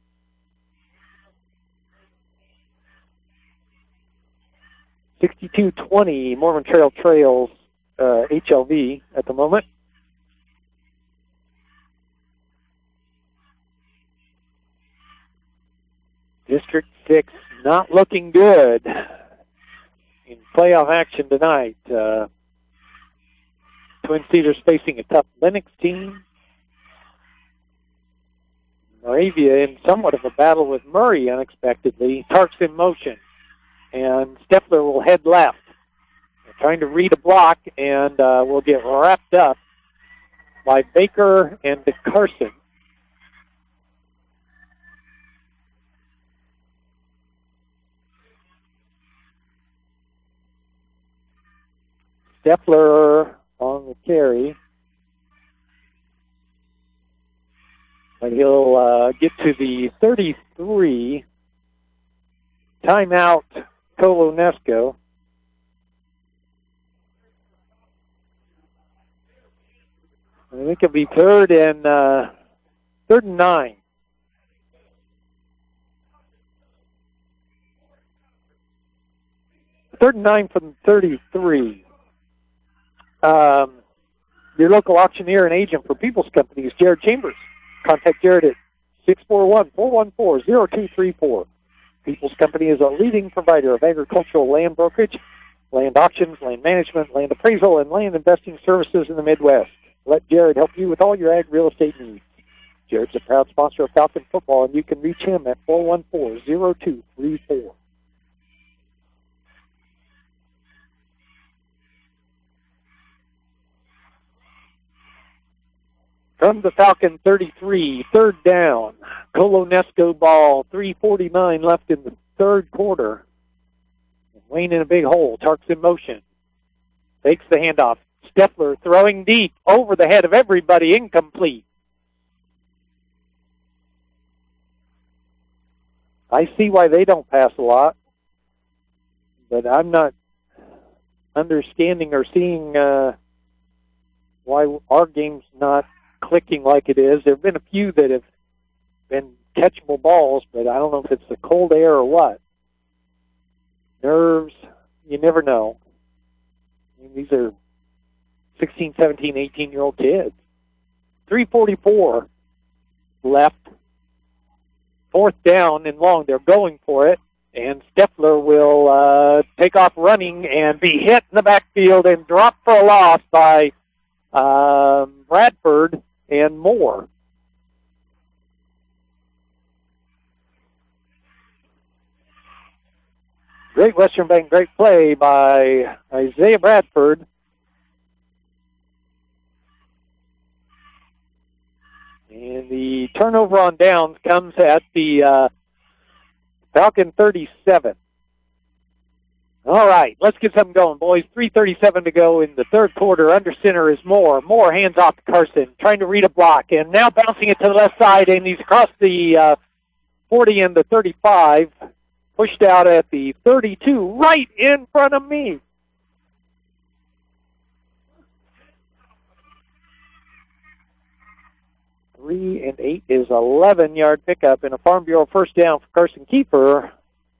sixty-two twenty, Mormon Trail Trails, uh, H L V at the moment. District six not looking good in playoff action tonight. Uh, Twin Cedars facing a tough Lennox team. Moravia in somewhat of a battle with Murray unexpectedly. Tarks in motion. And Steffler will head left. They're trying to read a block, and uh, will get wrapped up by Baker and Carson. Steffler on the carry. But he'll uh, get to the thirty-three. Timeout, Colonesco. I think it'll be third and uh, third and nine. Third and nine from thirty-three. Um, your local auctioneer and agent for People's Company is Jared Chambers. Contact Jared at six four one, four one four, zero two three four. People's Company is a leading provider of agricultural land brokerage, land auctions, land management, land appraisal, and land investing services in the Midwest. Let Jared help you with all your ag real estate needs. Jared's a proud sponsor of Falcon football, and you can reach him at four one four, zero two three four. From the Falcon thirty-three, third down. Colonesco ball, three forty-nine left in the third quarter. Wayne in a big hole. Tarks in motion. Takes the handoff. Steffler throwing deep over the head of everybody. Incomplete. I see why they don't pass a lot, but I'm not understanding or seeing uh, why our game's not clicking like it is. There have been a few that have been catchable balls, but I don't know if it's the cold air or what. Nerves, you never know. I mean, these are sixteen, seventeen, eighteen-year-old kids. three forty-four left. Fourth down and long. They're going for it, and Steffler will uh, take off running and be hit in the backfield and drop for a loss by um, Bradford and Moore. Great Western Bank, great play by Isaiah Bradford. And the turnover on downs comes at the uh, Falcon thirty-seven. All right, let's get something going, boys. three thirty-seven to go in the third quarter. Under center is Moore. Moore hands off to Carson, trying to read a block, and now bouncing it to the left side, and he's across the uh, forty and the thirty-five, pushed out at the thirty-two, right in front of me. Three and eight is eleven-yard pickup and a Farm Bureau first down for Carson Keeper.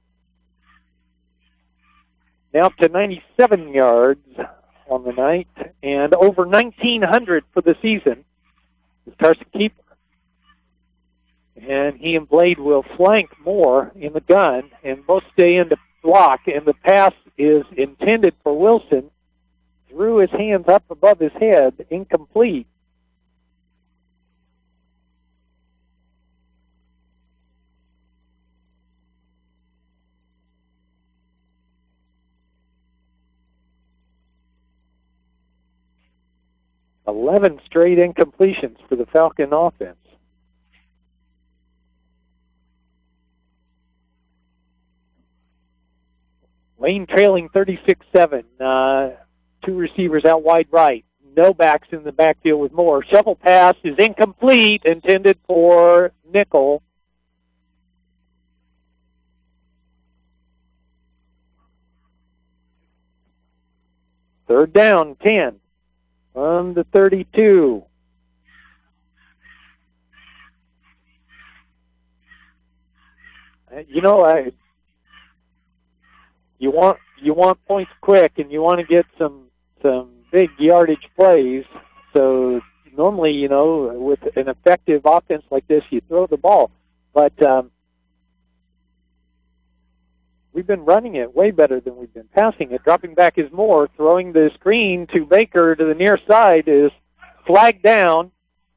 Now up to ninety-seven yards on the night and over nineteen hundred for the season is Carson Keeper. And he and Blade will flank Moore in the gun and both stay in the block. And the pass is intended for Wilson. Threw his hands up above his head, incomplete. eleven straight incompletions for the Falcon offense. Wayne trailing thirty-six seven. Uh, two receivers out wide right. No backs in the backfield with Moore. Shovel pass is incomplete, intended for Nickel. Third down, ten. On the thirty-two. You know, I you want you want points quick, and you want to get some some big yardage plays. So normally, you know, with an effective offense like this, you throw the ball. But um, we've been running it way better than we've been passing it. Dropping back is Moore. Throwing the screen to Baker to the near side is flagged down.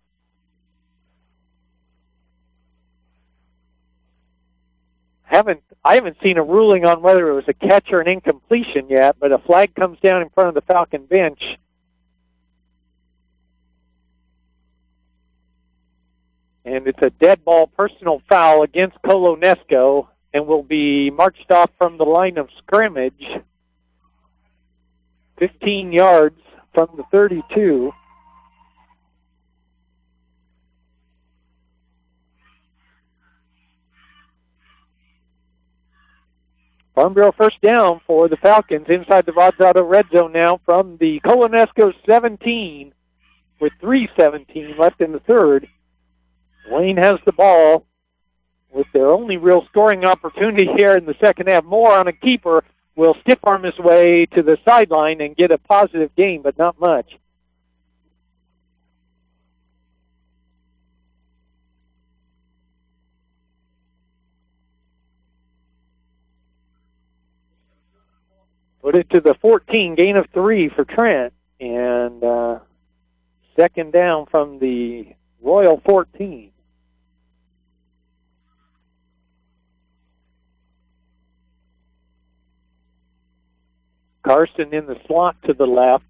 Haven't I haven't seen a ruling on whether it was a catch or an incompletion yet, but a flag comes down in front of the Falcon bench. And it's a dead ball personal foul against Kolonesko, and will be marched off from the line of scrimmage, fifteen yards from the thirty-two. Farm Bureau first down for the Falcons inside the Rods Auto red zone now from the Kolonesko seventeen with three seventeen left in the third. Wayne has the ball with their only real scoring opportunity here in the second half. Moore on a keeper will stiff arm his way to the sideline and get a positive gain, but not much. Put it to the fourteen, gain of three for Trent, and uh, second down from the Royal fourteen. Carson in the slot to the left.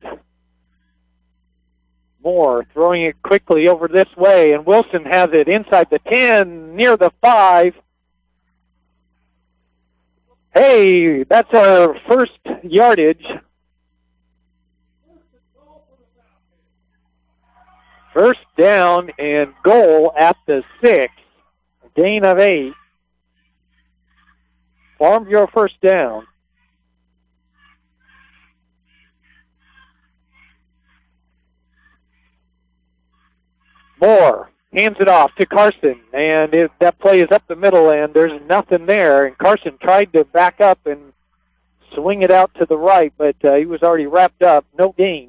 Moore throwing it quickly over this way, and Wilson has it inside the ten, near the five. Hey, that's our first yardage. First down and goal at the six. A gain of eight. Farm Bureau first down. Moore hands it off to Carson, and it, that play is up the middle, and there's nothing there. And Carson tried to back up and swing it out to the right, but uh, he was already wrapped up. No gain.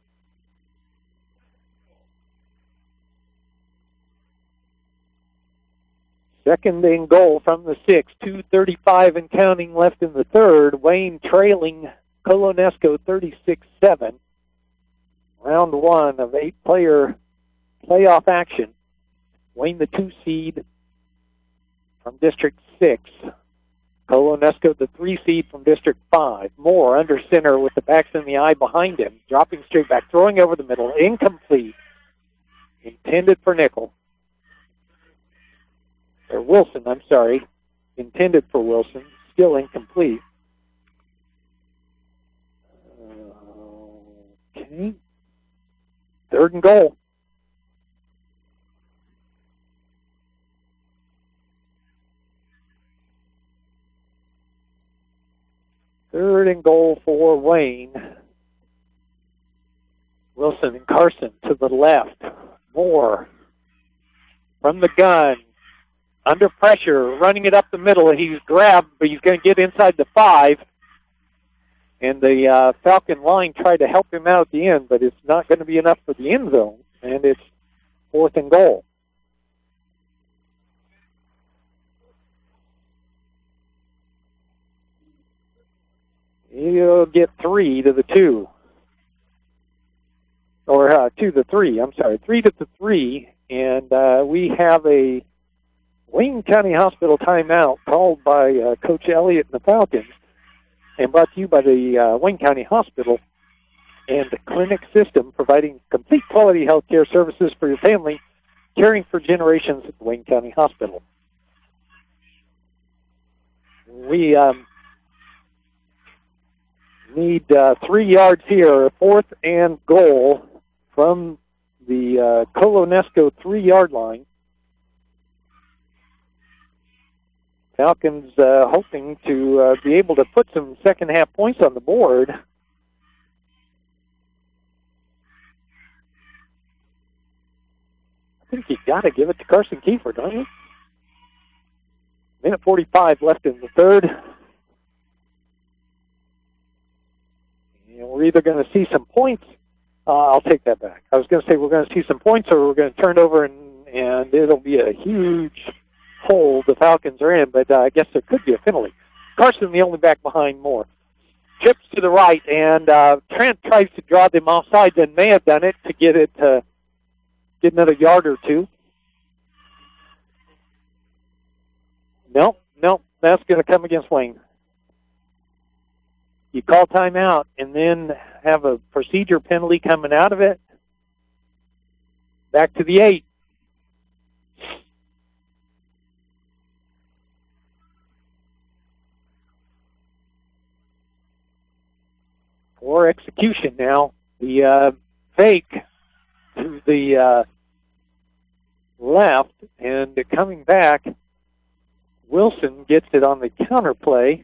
Second and goal from the six. two thirty-five and counting left in the third. Wayne trailing Kolonesko thirty-six seven. Round one of eight-player playoff action. Wayne the two seed from District six. Kolonesko the three seed from District five. Moore under center with the backs in the eye behind him. Dropping straight back, throwing over the middle. Incomplete. Intended for Nickel. or Wilson, I'm sorry, intended for Wilson, still incomplete. Okay. Third and goal. Third and goal for Wayne. Wilson and Carson to the left. Moore from the gun. Under pressure, running it up the middle. He's grabbed, but he's going to get inside the five. And the uh, Falcon line tried to help him out at the end, but it's not going to be enough for the end zone. And it's fourth and goal. He'll get three to the two. Or uh, two to three, I'm sorry. Three to the three. And uh, we have a Wayne County Hospital timeout called by uh, Coach Elliott and the Falcons and brought to you by the uh, Wayne County Hospital and the clinic system, providing complete quality health care services for your family, caring for generations at the Wayne County Hospital. We um, need uh, three yards here, fourth and goal from the uh, Colonesco three-yard line. Falcons uh, hoping to uh, be able to put some second-half points on the board. I think you got to give it to Carson Kiefer, don't you? Minute forty-five left in the third. And we're either going to see some points. Uh, I'll take that back. I was going to say we're going to see some points, or we're going to turn it over, and, and it'll be a huge hole the Falcons are in, but uh, I guess there could be a penalty. Carson, the only back behind Moore. Trips to the right, and uh, Trent tries to draw them offside, and may have done it to get it uh, get another yard or two. No, no, that's going to come against Wayne. You call timeout and then have a procedure penalty coming out of it. Back to the eight. For execution now. The uh, fake to the uh, left, and coming back, Wilson gets it on the counter play.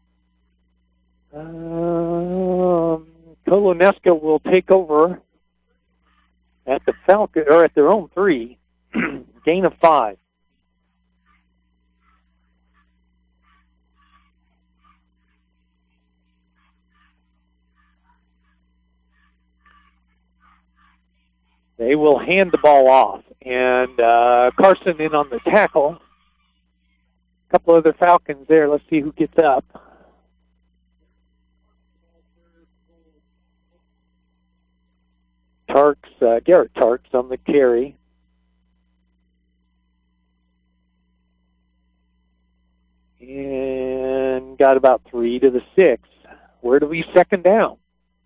Um, Colonesco will take over at the Falcon, or at their own three. Gain of five. They will hand the ball off, and uh, Carson in on the tackle. A couple other Falcons there. Let's see who gets up. Tarks, uh, Garrett Tarks on the carry. And got about three to the six. Where do we second down?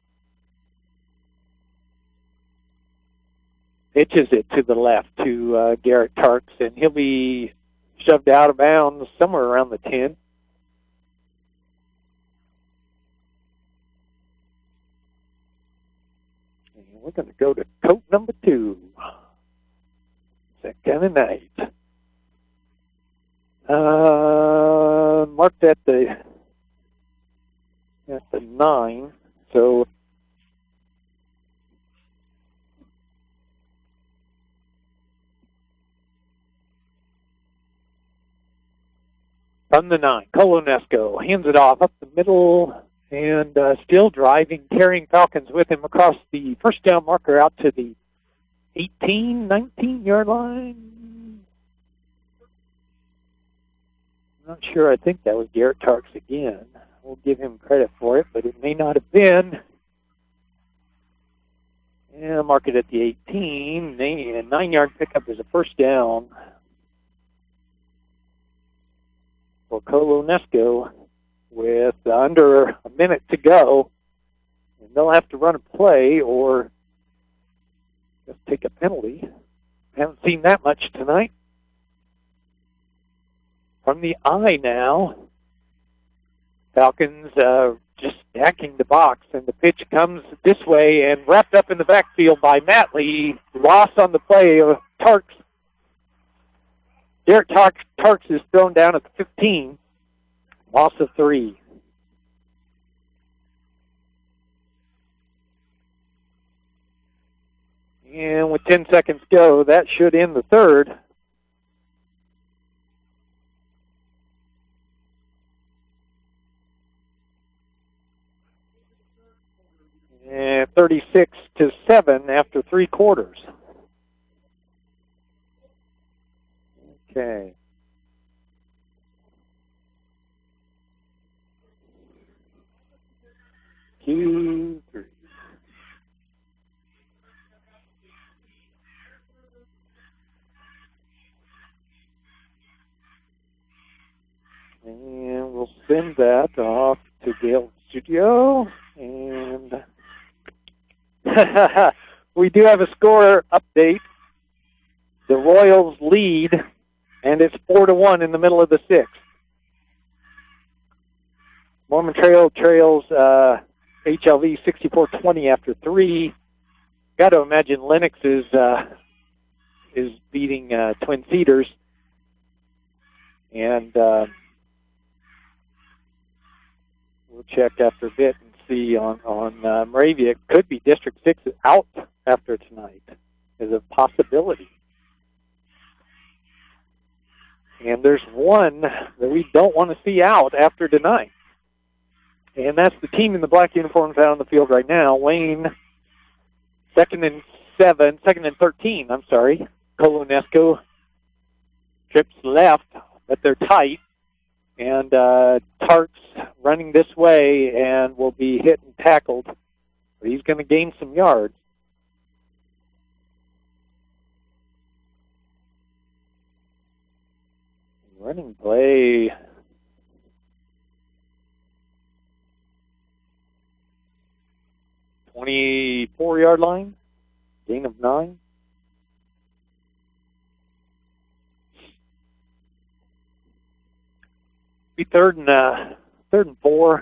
Pitches it to the left to uh, Garrett Tarks, and he'll be shoved out of bounds somewhere around the ten. And we're going to go to coat number two. Second and eight. Uh, marked at the at the nine. So from the nine, Colonesco hands it off up the middle, and uh, still driving, carrying Falcons with him across the first down marker out to the eighteen, nineteen-yard line. I'm not sure. I think that was Garrett Tarks again. We'll give him credit for it, but it may not have been. And mark it at the eighteen. A nine-yard pickup is a first down for Colonesco with under a minute to go. And they'll have to run a play or just take a penalty. Haven't seen that much tonight. from the eye now. Falcons uh, just stacking the box, and the pitch comes this way and wrapped up in the backfield by Matley. Loss on the play of Tarks. Garrett Tarks, Tarks is thrown down at the fifteen. Loss of three. And with ten seconds to go, that should end the third. And thirty-six to seven after three quarters. Okay. Two, three. And we'll send that off to Gale Studio. And we do have a score update. The Royals lead, and it's four to one in the middle of the sixth. Mormon Trail trails uh, H L V sixty-four twenty after three. Got to imagine Lennox is uh, is beating uh, Twin Cedars, and uh, we'll check after a bit and see on on uh, Moravia. It could be District Six out after tonight as a possibility. And there's one that we don't want to see out after tonight. And that's the team in the black uniforms out on the field right now. Wayne, second and seven, second and thirteen, I'm sorry. Colonesco trips left, but they're tight. And uh, Tarks running this way and will be hit and tackled. But he's going to gain some yards. Running play. twenty-four yard line. Gain of nine. Be third and uh, third and four.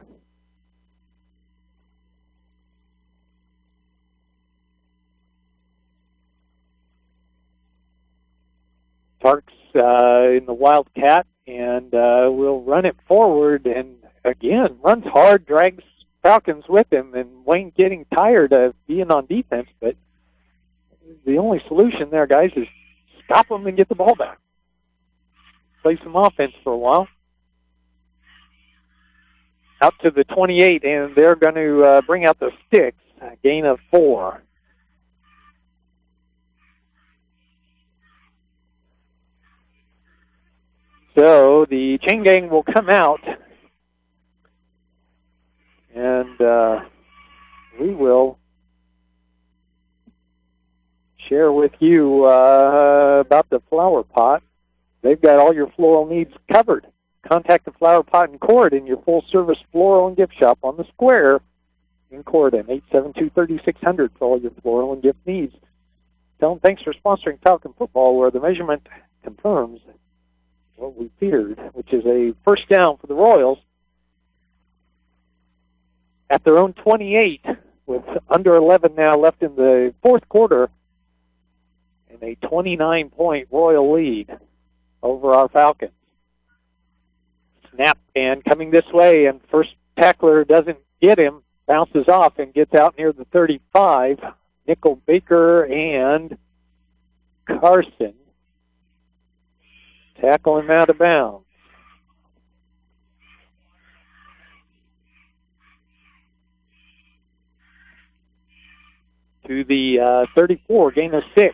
Tarks uh, in the Wildcat, and uh, we'll run it forward, and again, runs hard, drags Falcons with him, and Wayne getting tired of being on defense, but the only solution there, guys, is stop them and get the ball back. Play some offense for a while. Out to the twenty-eight, and they're going to uh, bring out the sticks, a gain of four. So the chain gang will come out, and uh, we will share with you uh, about the flower pot. They've got all your floral needs covered. Contact the Flower Pot and Corydon, your full-service floral and gift shop on the square in Corydon, eight seven two, three six zero zero for all your floral and gift needs. Tell them thanks for sponsoring Falcon football, where the measurement confirms what we feared, which is a first down for the Royals at their own twenty-eight, with under eleven now left in the fourth quarter, and a twenty-nine point Royal lead over our Falcons. Snap, and coming this way, and first tackler doesn't get him, bounces off and gets out near the thirty-five. Nickel Baker and Carson tackle him out of bounds. To the uh, thirty-four, gain of six.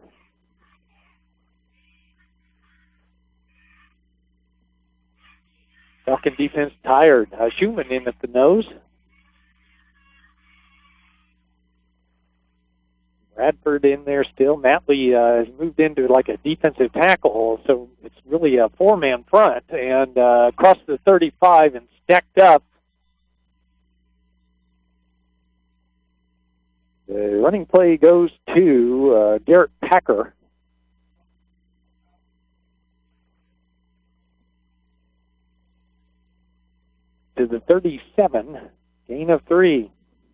Falcon defense tired. Uh, Schumann in at the nose. Bradford in there still. Matley uh, has moved into like a defensive tackle, so it's really a four-man front. And uh, across the thirty-five and stacked up. The running play goes to uh, Garrett Packer. to the thirty-seven. Gain of three.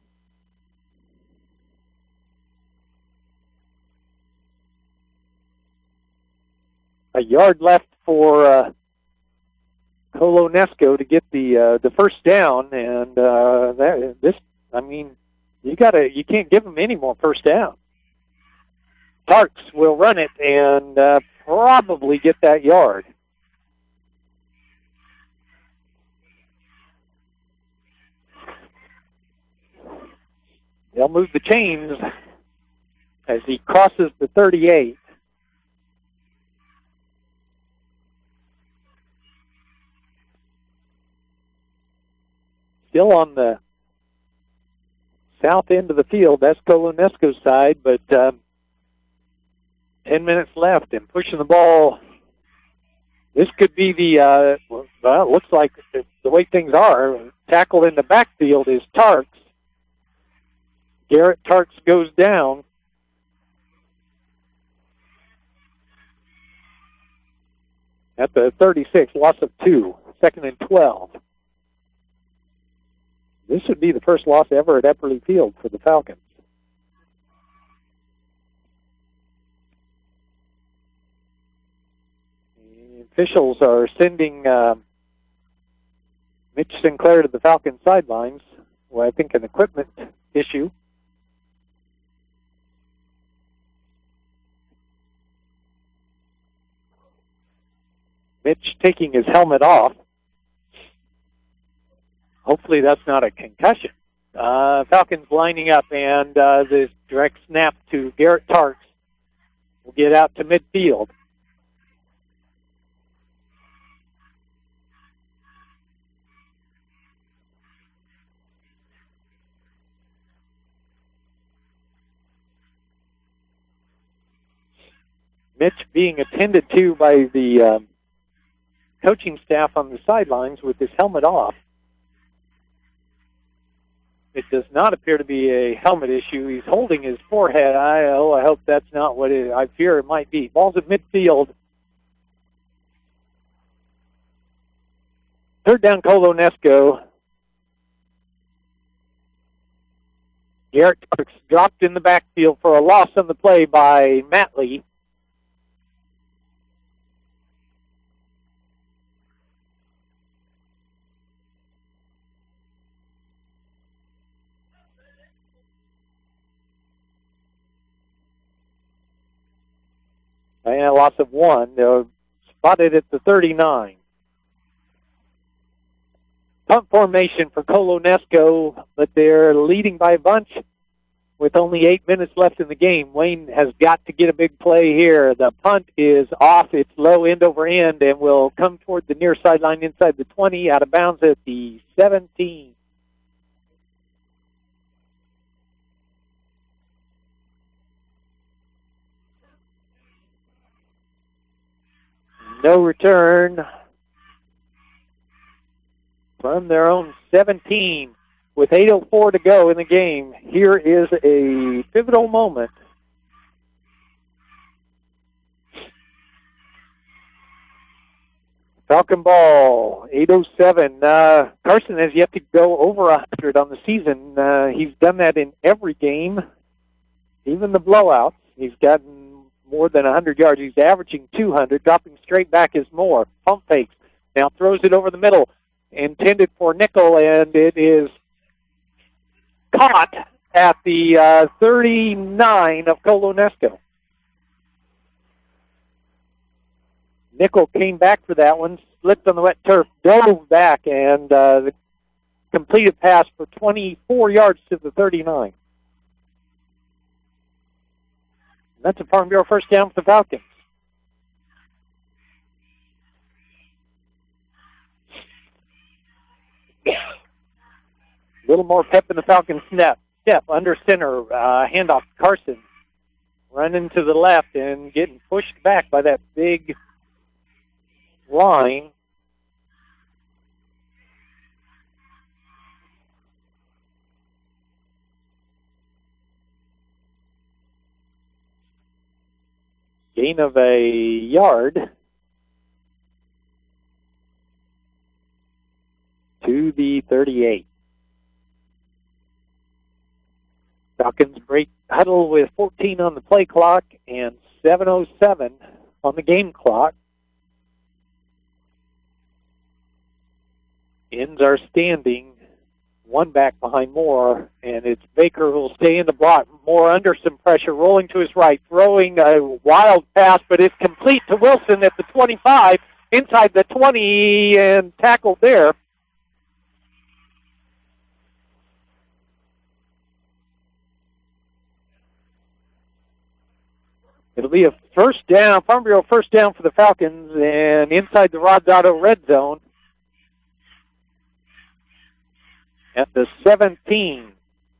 A yard left for uh, Colonesco to get the uh, the first down, and uh, that this, I mean, you gotta, you can't give them any more first down. Parks will run it and uh, probably get that yard. They'll move the chains as he crosses the thirty-eight. Still on the south end of the field. That's Colonesco's side, but um, ten minutes left and pushing the ball. This could be the, uh, well, it looks like the way things are, tackle in the backfield is Tarks. Garrett Tarks goes down. At the thirty-six, loss of two, second and twelve. This would be the first loss ever at Epperly Field for the Falcons. The officials are sending uh, Mitch Sinclair to the Falcons sidelines. Well, I think an equipment issue. Mitch taking his helmet off. Hopefully that's not a concussion. Uh, Falcons lining up, and uh, this direct snap to Garrett Tarks will get out to midfield. Mitch being attended to by the um, coaching staff on the sidelines with his helmet off. It does not appear to be a helmet issue. He's holding his forehead. I, oh, I hope that's not what it is. I fear it might be. Ball's at midfield. Third down, Colonesco. Garrett Tarks dropped in the backfield for a loss on the play by Matley. And a loss of one. They're spotted at the thirty-nine. Punt formation for Colonesco, but they're leading by a bunch with only eight minutes left in the game. Wayne has got to get a big play here. The punt is off. It's low end over end and will come toward the near sideline inside the twenty, out of bounds at the seventeen. No return from their own seventeen. With eight oh four to go in the game, here is a pivotal moment. Falcon ball, eight oh seven. Uh, Carson has yet to go over one hundred on the season. Uh, he's done that in every game, even the blowouts. He's gotten more than one hundred yards. He's averaging two hundred. Dropping straight back is more. Pump fakes. Now throws it over the middle. Intended for nickel, and it is caught at the uh, thirty-nine of Colonesco. Nickel came back for that one, slipped on the wet turf, dove back, and uh, the completed pass for twenty-four yards to the thirty-nine. That's a Farm Bureau first down for the Falcons. A little more pep in the Falcons step. Step under center, uh, handoff to Carson. Running to the left and getting pushed back by that big line. Gain of a yard to the thirty-eight. Falcons break huddle with fourteen on the play clock and seven oh seven on the game clock. Ends are standing, one back behind Moore, and it's Baker who will stay in the block. Moore under some pressure, rolling to his right, throwing a wild pass, but it's complete to Wilson at the twenty-five, inside the twenty, and tackled there. It'll be a first down, Farm Bureau first down for the Falcons, and inside the Rods Auto red zone. At the seventeen,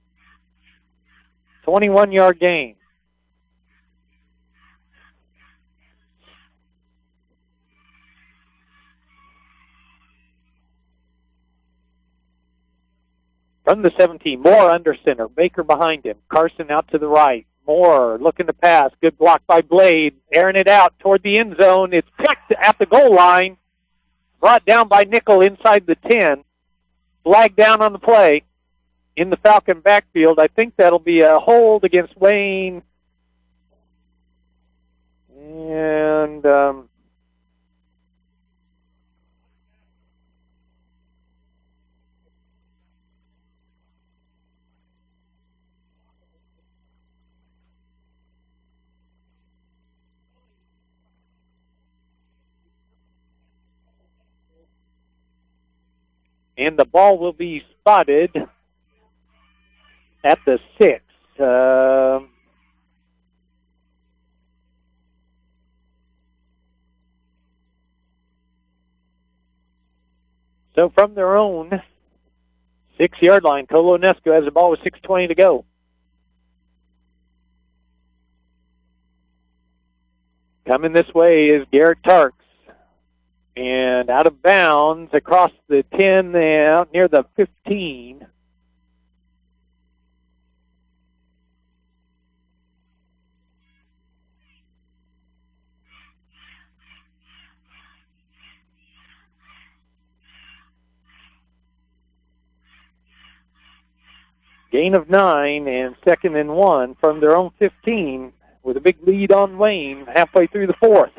twenty-one yard gain. From the seventeen, Moore under center, Baker behind him, Carson out to the right, Moore looking to pass, good block by Blade, airing it out toward the end zone. It's picked at the goal line, brought down by Nickel inside the ten. Flag down on the play in the Falcon backfield. I think that'll be a hold against Wayne. And um, and the ball will be spotted at the six. Uh, so from their own six-yard line, Colonesco has the ball with six twenty to go. Coming this way is Garrett Tarks. And out of bounds across the ten, out near the fifteen. Gain of nine and second and one from their own fifteen with a big lead on Wayne halfway through the fourth.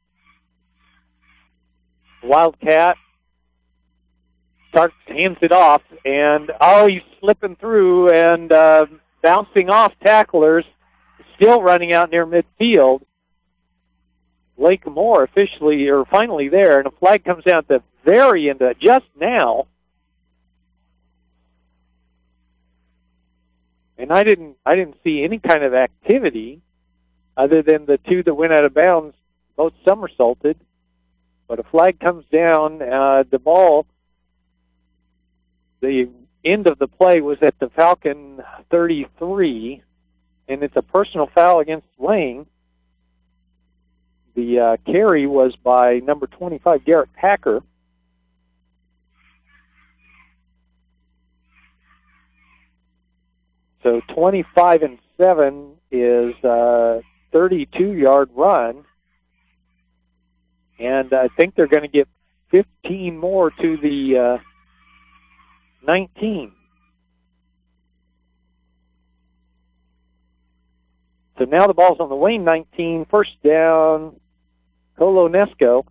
Wildcat. Starks hands it off, and oh, he's slipping through and uh, bouncing off tacklers, still running out near midfield. Blake Moore officially, or finally there, and a flag comes down at the very end, uh, just now. And I didn't, I didn't see any kind of activity other than the two that went out of bounds, both somersaulted. But a flag comes down. Uh, the ball, the end of the play was at the Falcon thirty-three, and it's a personal foul against Wayne. The uh, carry was by number twenty-five, Garrett Packer. So twenty-five and seven is a thirty-two yard run. And I think they're going to get fifteen more to the uh, nineteen. So now the ball's on the Wayne nineteen, first down, Colonesco.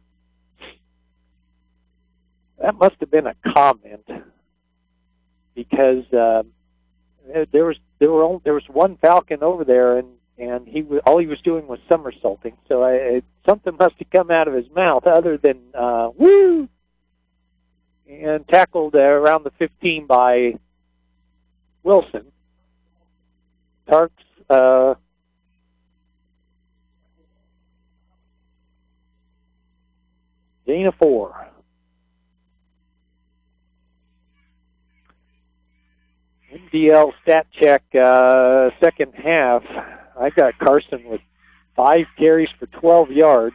That must have been a comment because uh, there was there were only, there was one Falcon over there, and and he was, all he was doing was somersaulting. So I, it, something must have come out of his mouth other than uh, woo, and tackled uh, around the fifteen by Wilson. Tarks. Uh, gain of four. M D L stat check, uh, second half. I got Carson with five carries for twelve yards.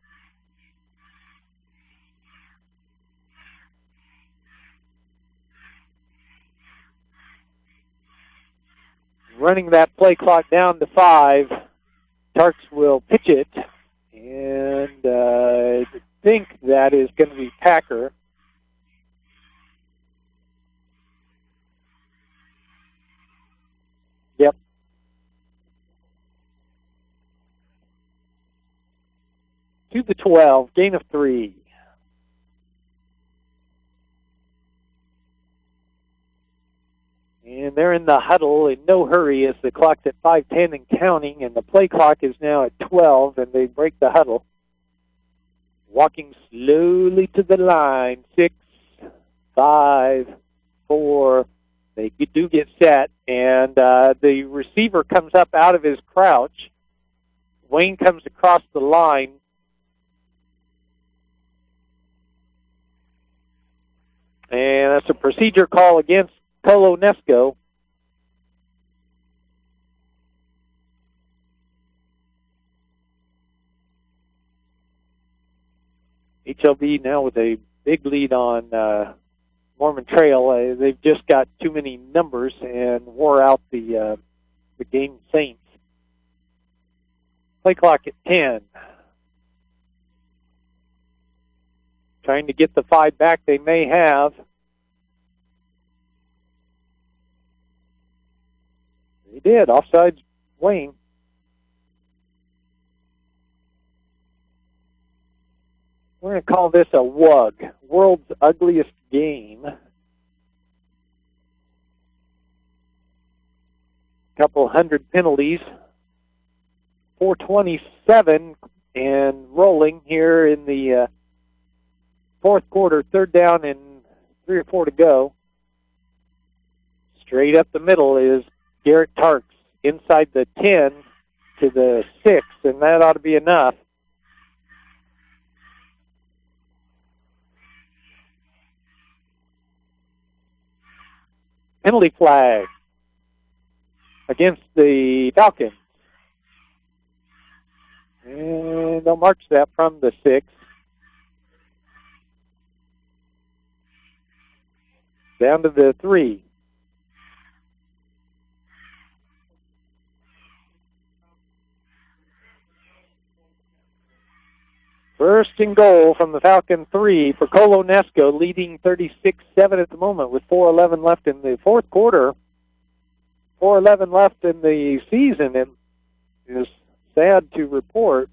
Running that play clock down to five. Tarks will pitch it, and uh, I think that is going to be Packer. to the twelve, gain of three. And they're in the huddle in no hurry as the clock's at five ten and counting, and the play clock is now at twelve, and they break the huddle. Walking slowly to the line, six, five, four. They do get set, and uh, the receiver comes up out of his crouch. Wayne comes across the line. And that's a procedure call against Colonesco. H L B now with a big lead on uh, Mormon Trail. Uh, they've just got too many numbers and wore out the uh, the game Saints. Play clock at ten. Trying to get the five back they may have. They did. Offsides Wayne. We're going to call this a W U G, World's Ugliest Game. Couple hundred penalties. four twenty-seven and rolling here in the uh, fourth quarter. Third down and three or four to go. Straight up the middle is Garrett Tarks inside the ten to the six, and that ought to be enough. Penalty flag against the Falcons. And they'll march that from the six. Down to the three. First and goal from the Falcon three for Colonesco, leading thirty-six seven at the moment with four eleven left in the fourth quarter. four eleven left in the season. It is sad to report.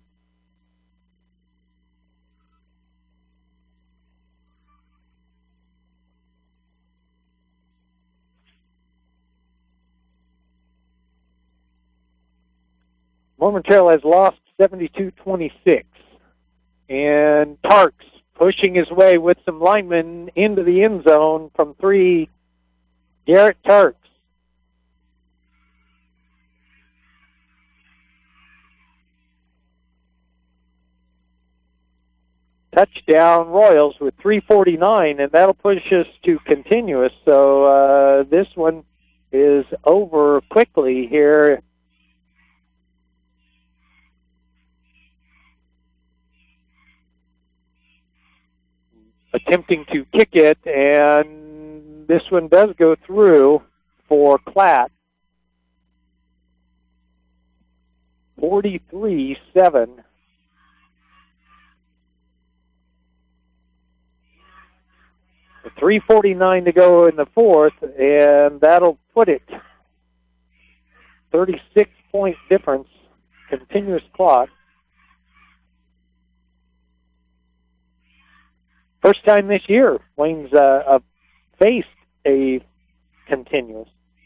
Mormon Trail has lost seventy-two twenty-six. And Tarks pushing his way with some linemen into the end zone from three. Garrett Tarks. Touchdown Royals with three forty-nine, and that'll push us to continuous. So uh, this one is over quickly here. Attempting to kick it, and this one does go through for Klatt. forty-three seven. three forty-nine to go in the fourth, and that'll put it. thirty-six point difference, continuous clock. First time this year, Wayne's uh, uh, faced a continuous.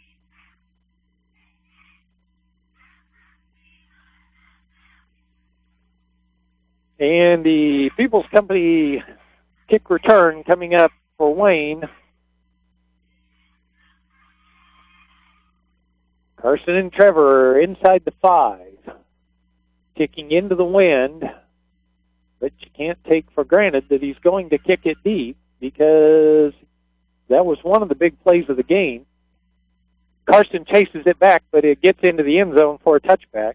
And the People's Company kick return coming up for Wayne. Carson and Trevor inside the five. Kicking into the wind. But you can't take for granted that he's going to kick it deep because that was one of the big plays of the game. Carson chases it back, but it gets into the end zone for a touchback.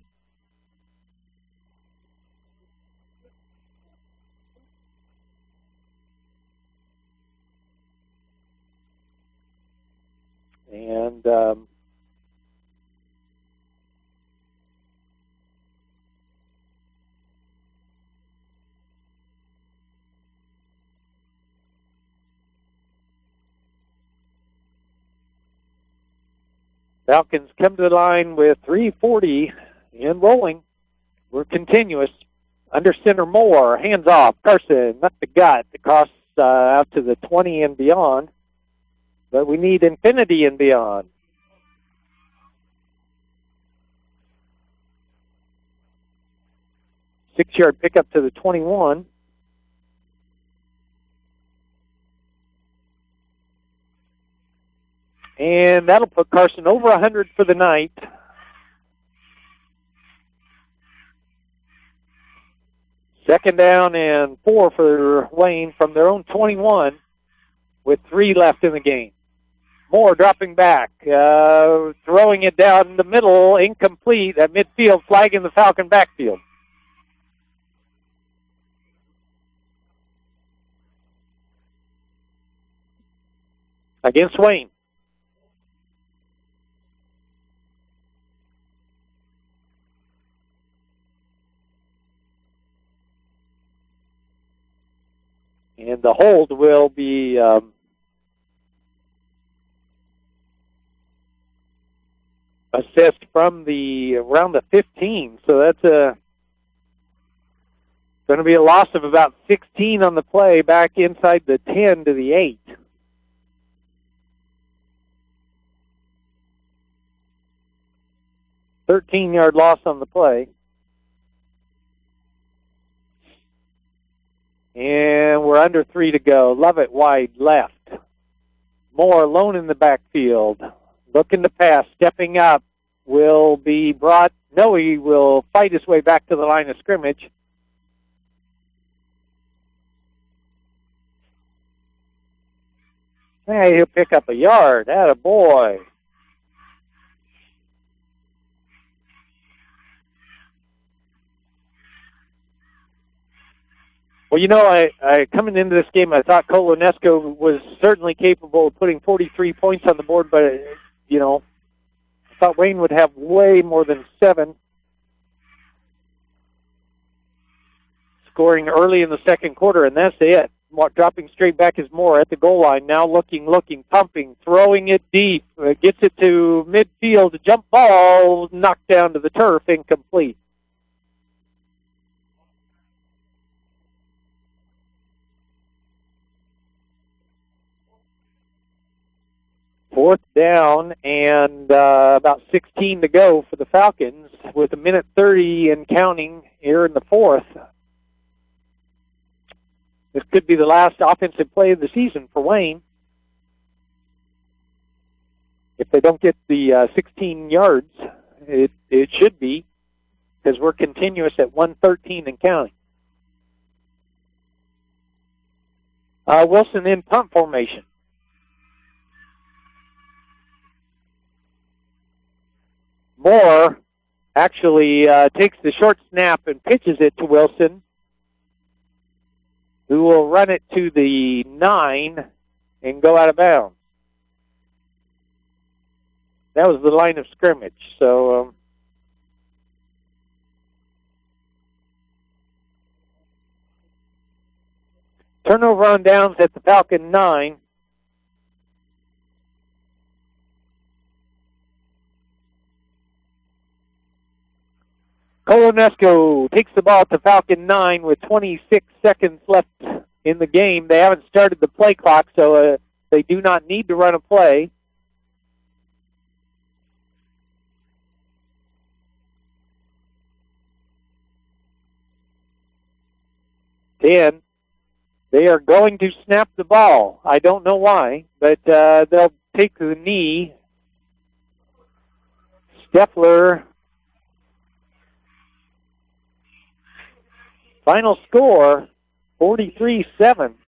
And um, Falcons come to the line with three forty and rolling. We're continuous. Under center Moore, hands off. Carson, not the gut, across uh, out to the twenty and beyond. But we need infinity and beyond. Six-yard pickup to the twenty-one. And that'll put Carson over one hundred for the night. Second down and four for Wayne from their own twenty-one with three left in the game. Moore dropping back, uh, throwing it down the middle, incomplete at midfield, flag in the Falcon backfield. Against Wayne. And the hold will be um, assessed from the around the fifteen. So that's a going to be a loss of about sixteen on the play, back inside the ten to the eight. thirteen-yard loss on the play. And we're under three to go. Lovett wide left. Moore alone in the backfield. Looking to pass, stepping up. Will be brought. No, he will fight his way back to the line of scrimmage. Hey, he'll pick up a yard. Atta boy. Well, you know, I, I coming into this game, I thought Colonesco was certainly capable of putting forty-three points on the board, but, you know, I thought Wayne would have way more than seven. Scoring early in the second quarter, and that's it. Dropping straight back is Moore at the goal line. Now looking, looking, pumping, throwing it deep. Uh, gets it to midfield. Jump ball, knocked down to the turf, incomplete. Fourth down and uh, about sixteen to go for the Falcons with a minute thirty and counting here in the fourth. This could be the last offensive play of the season for Wayne. If they don't get the uh, sixteen yards, it, it should be, because we're continuous at one thirteen and counting. Uh, Wilson in punt formation. Moore actually uh, takes the short snap and pitches it to Wilson, who will run it to the nine and go out of bounds. That was the line of scrimmage. So um, turnover on downs at the Falcon nine. Colonesco takes the ball to Falcon nine with twenty-six seconds left in the game. They haven't started the play clock, so uh, they do not need to run a play. ten. They are going to snap the ball. I don't know why, but uh, they'll take the knee. Steffler. Final score, forty-three seven.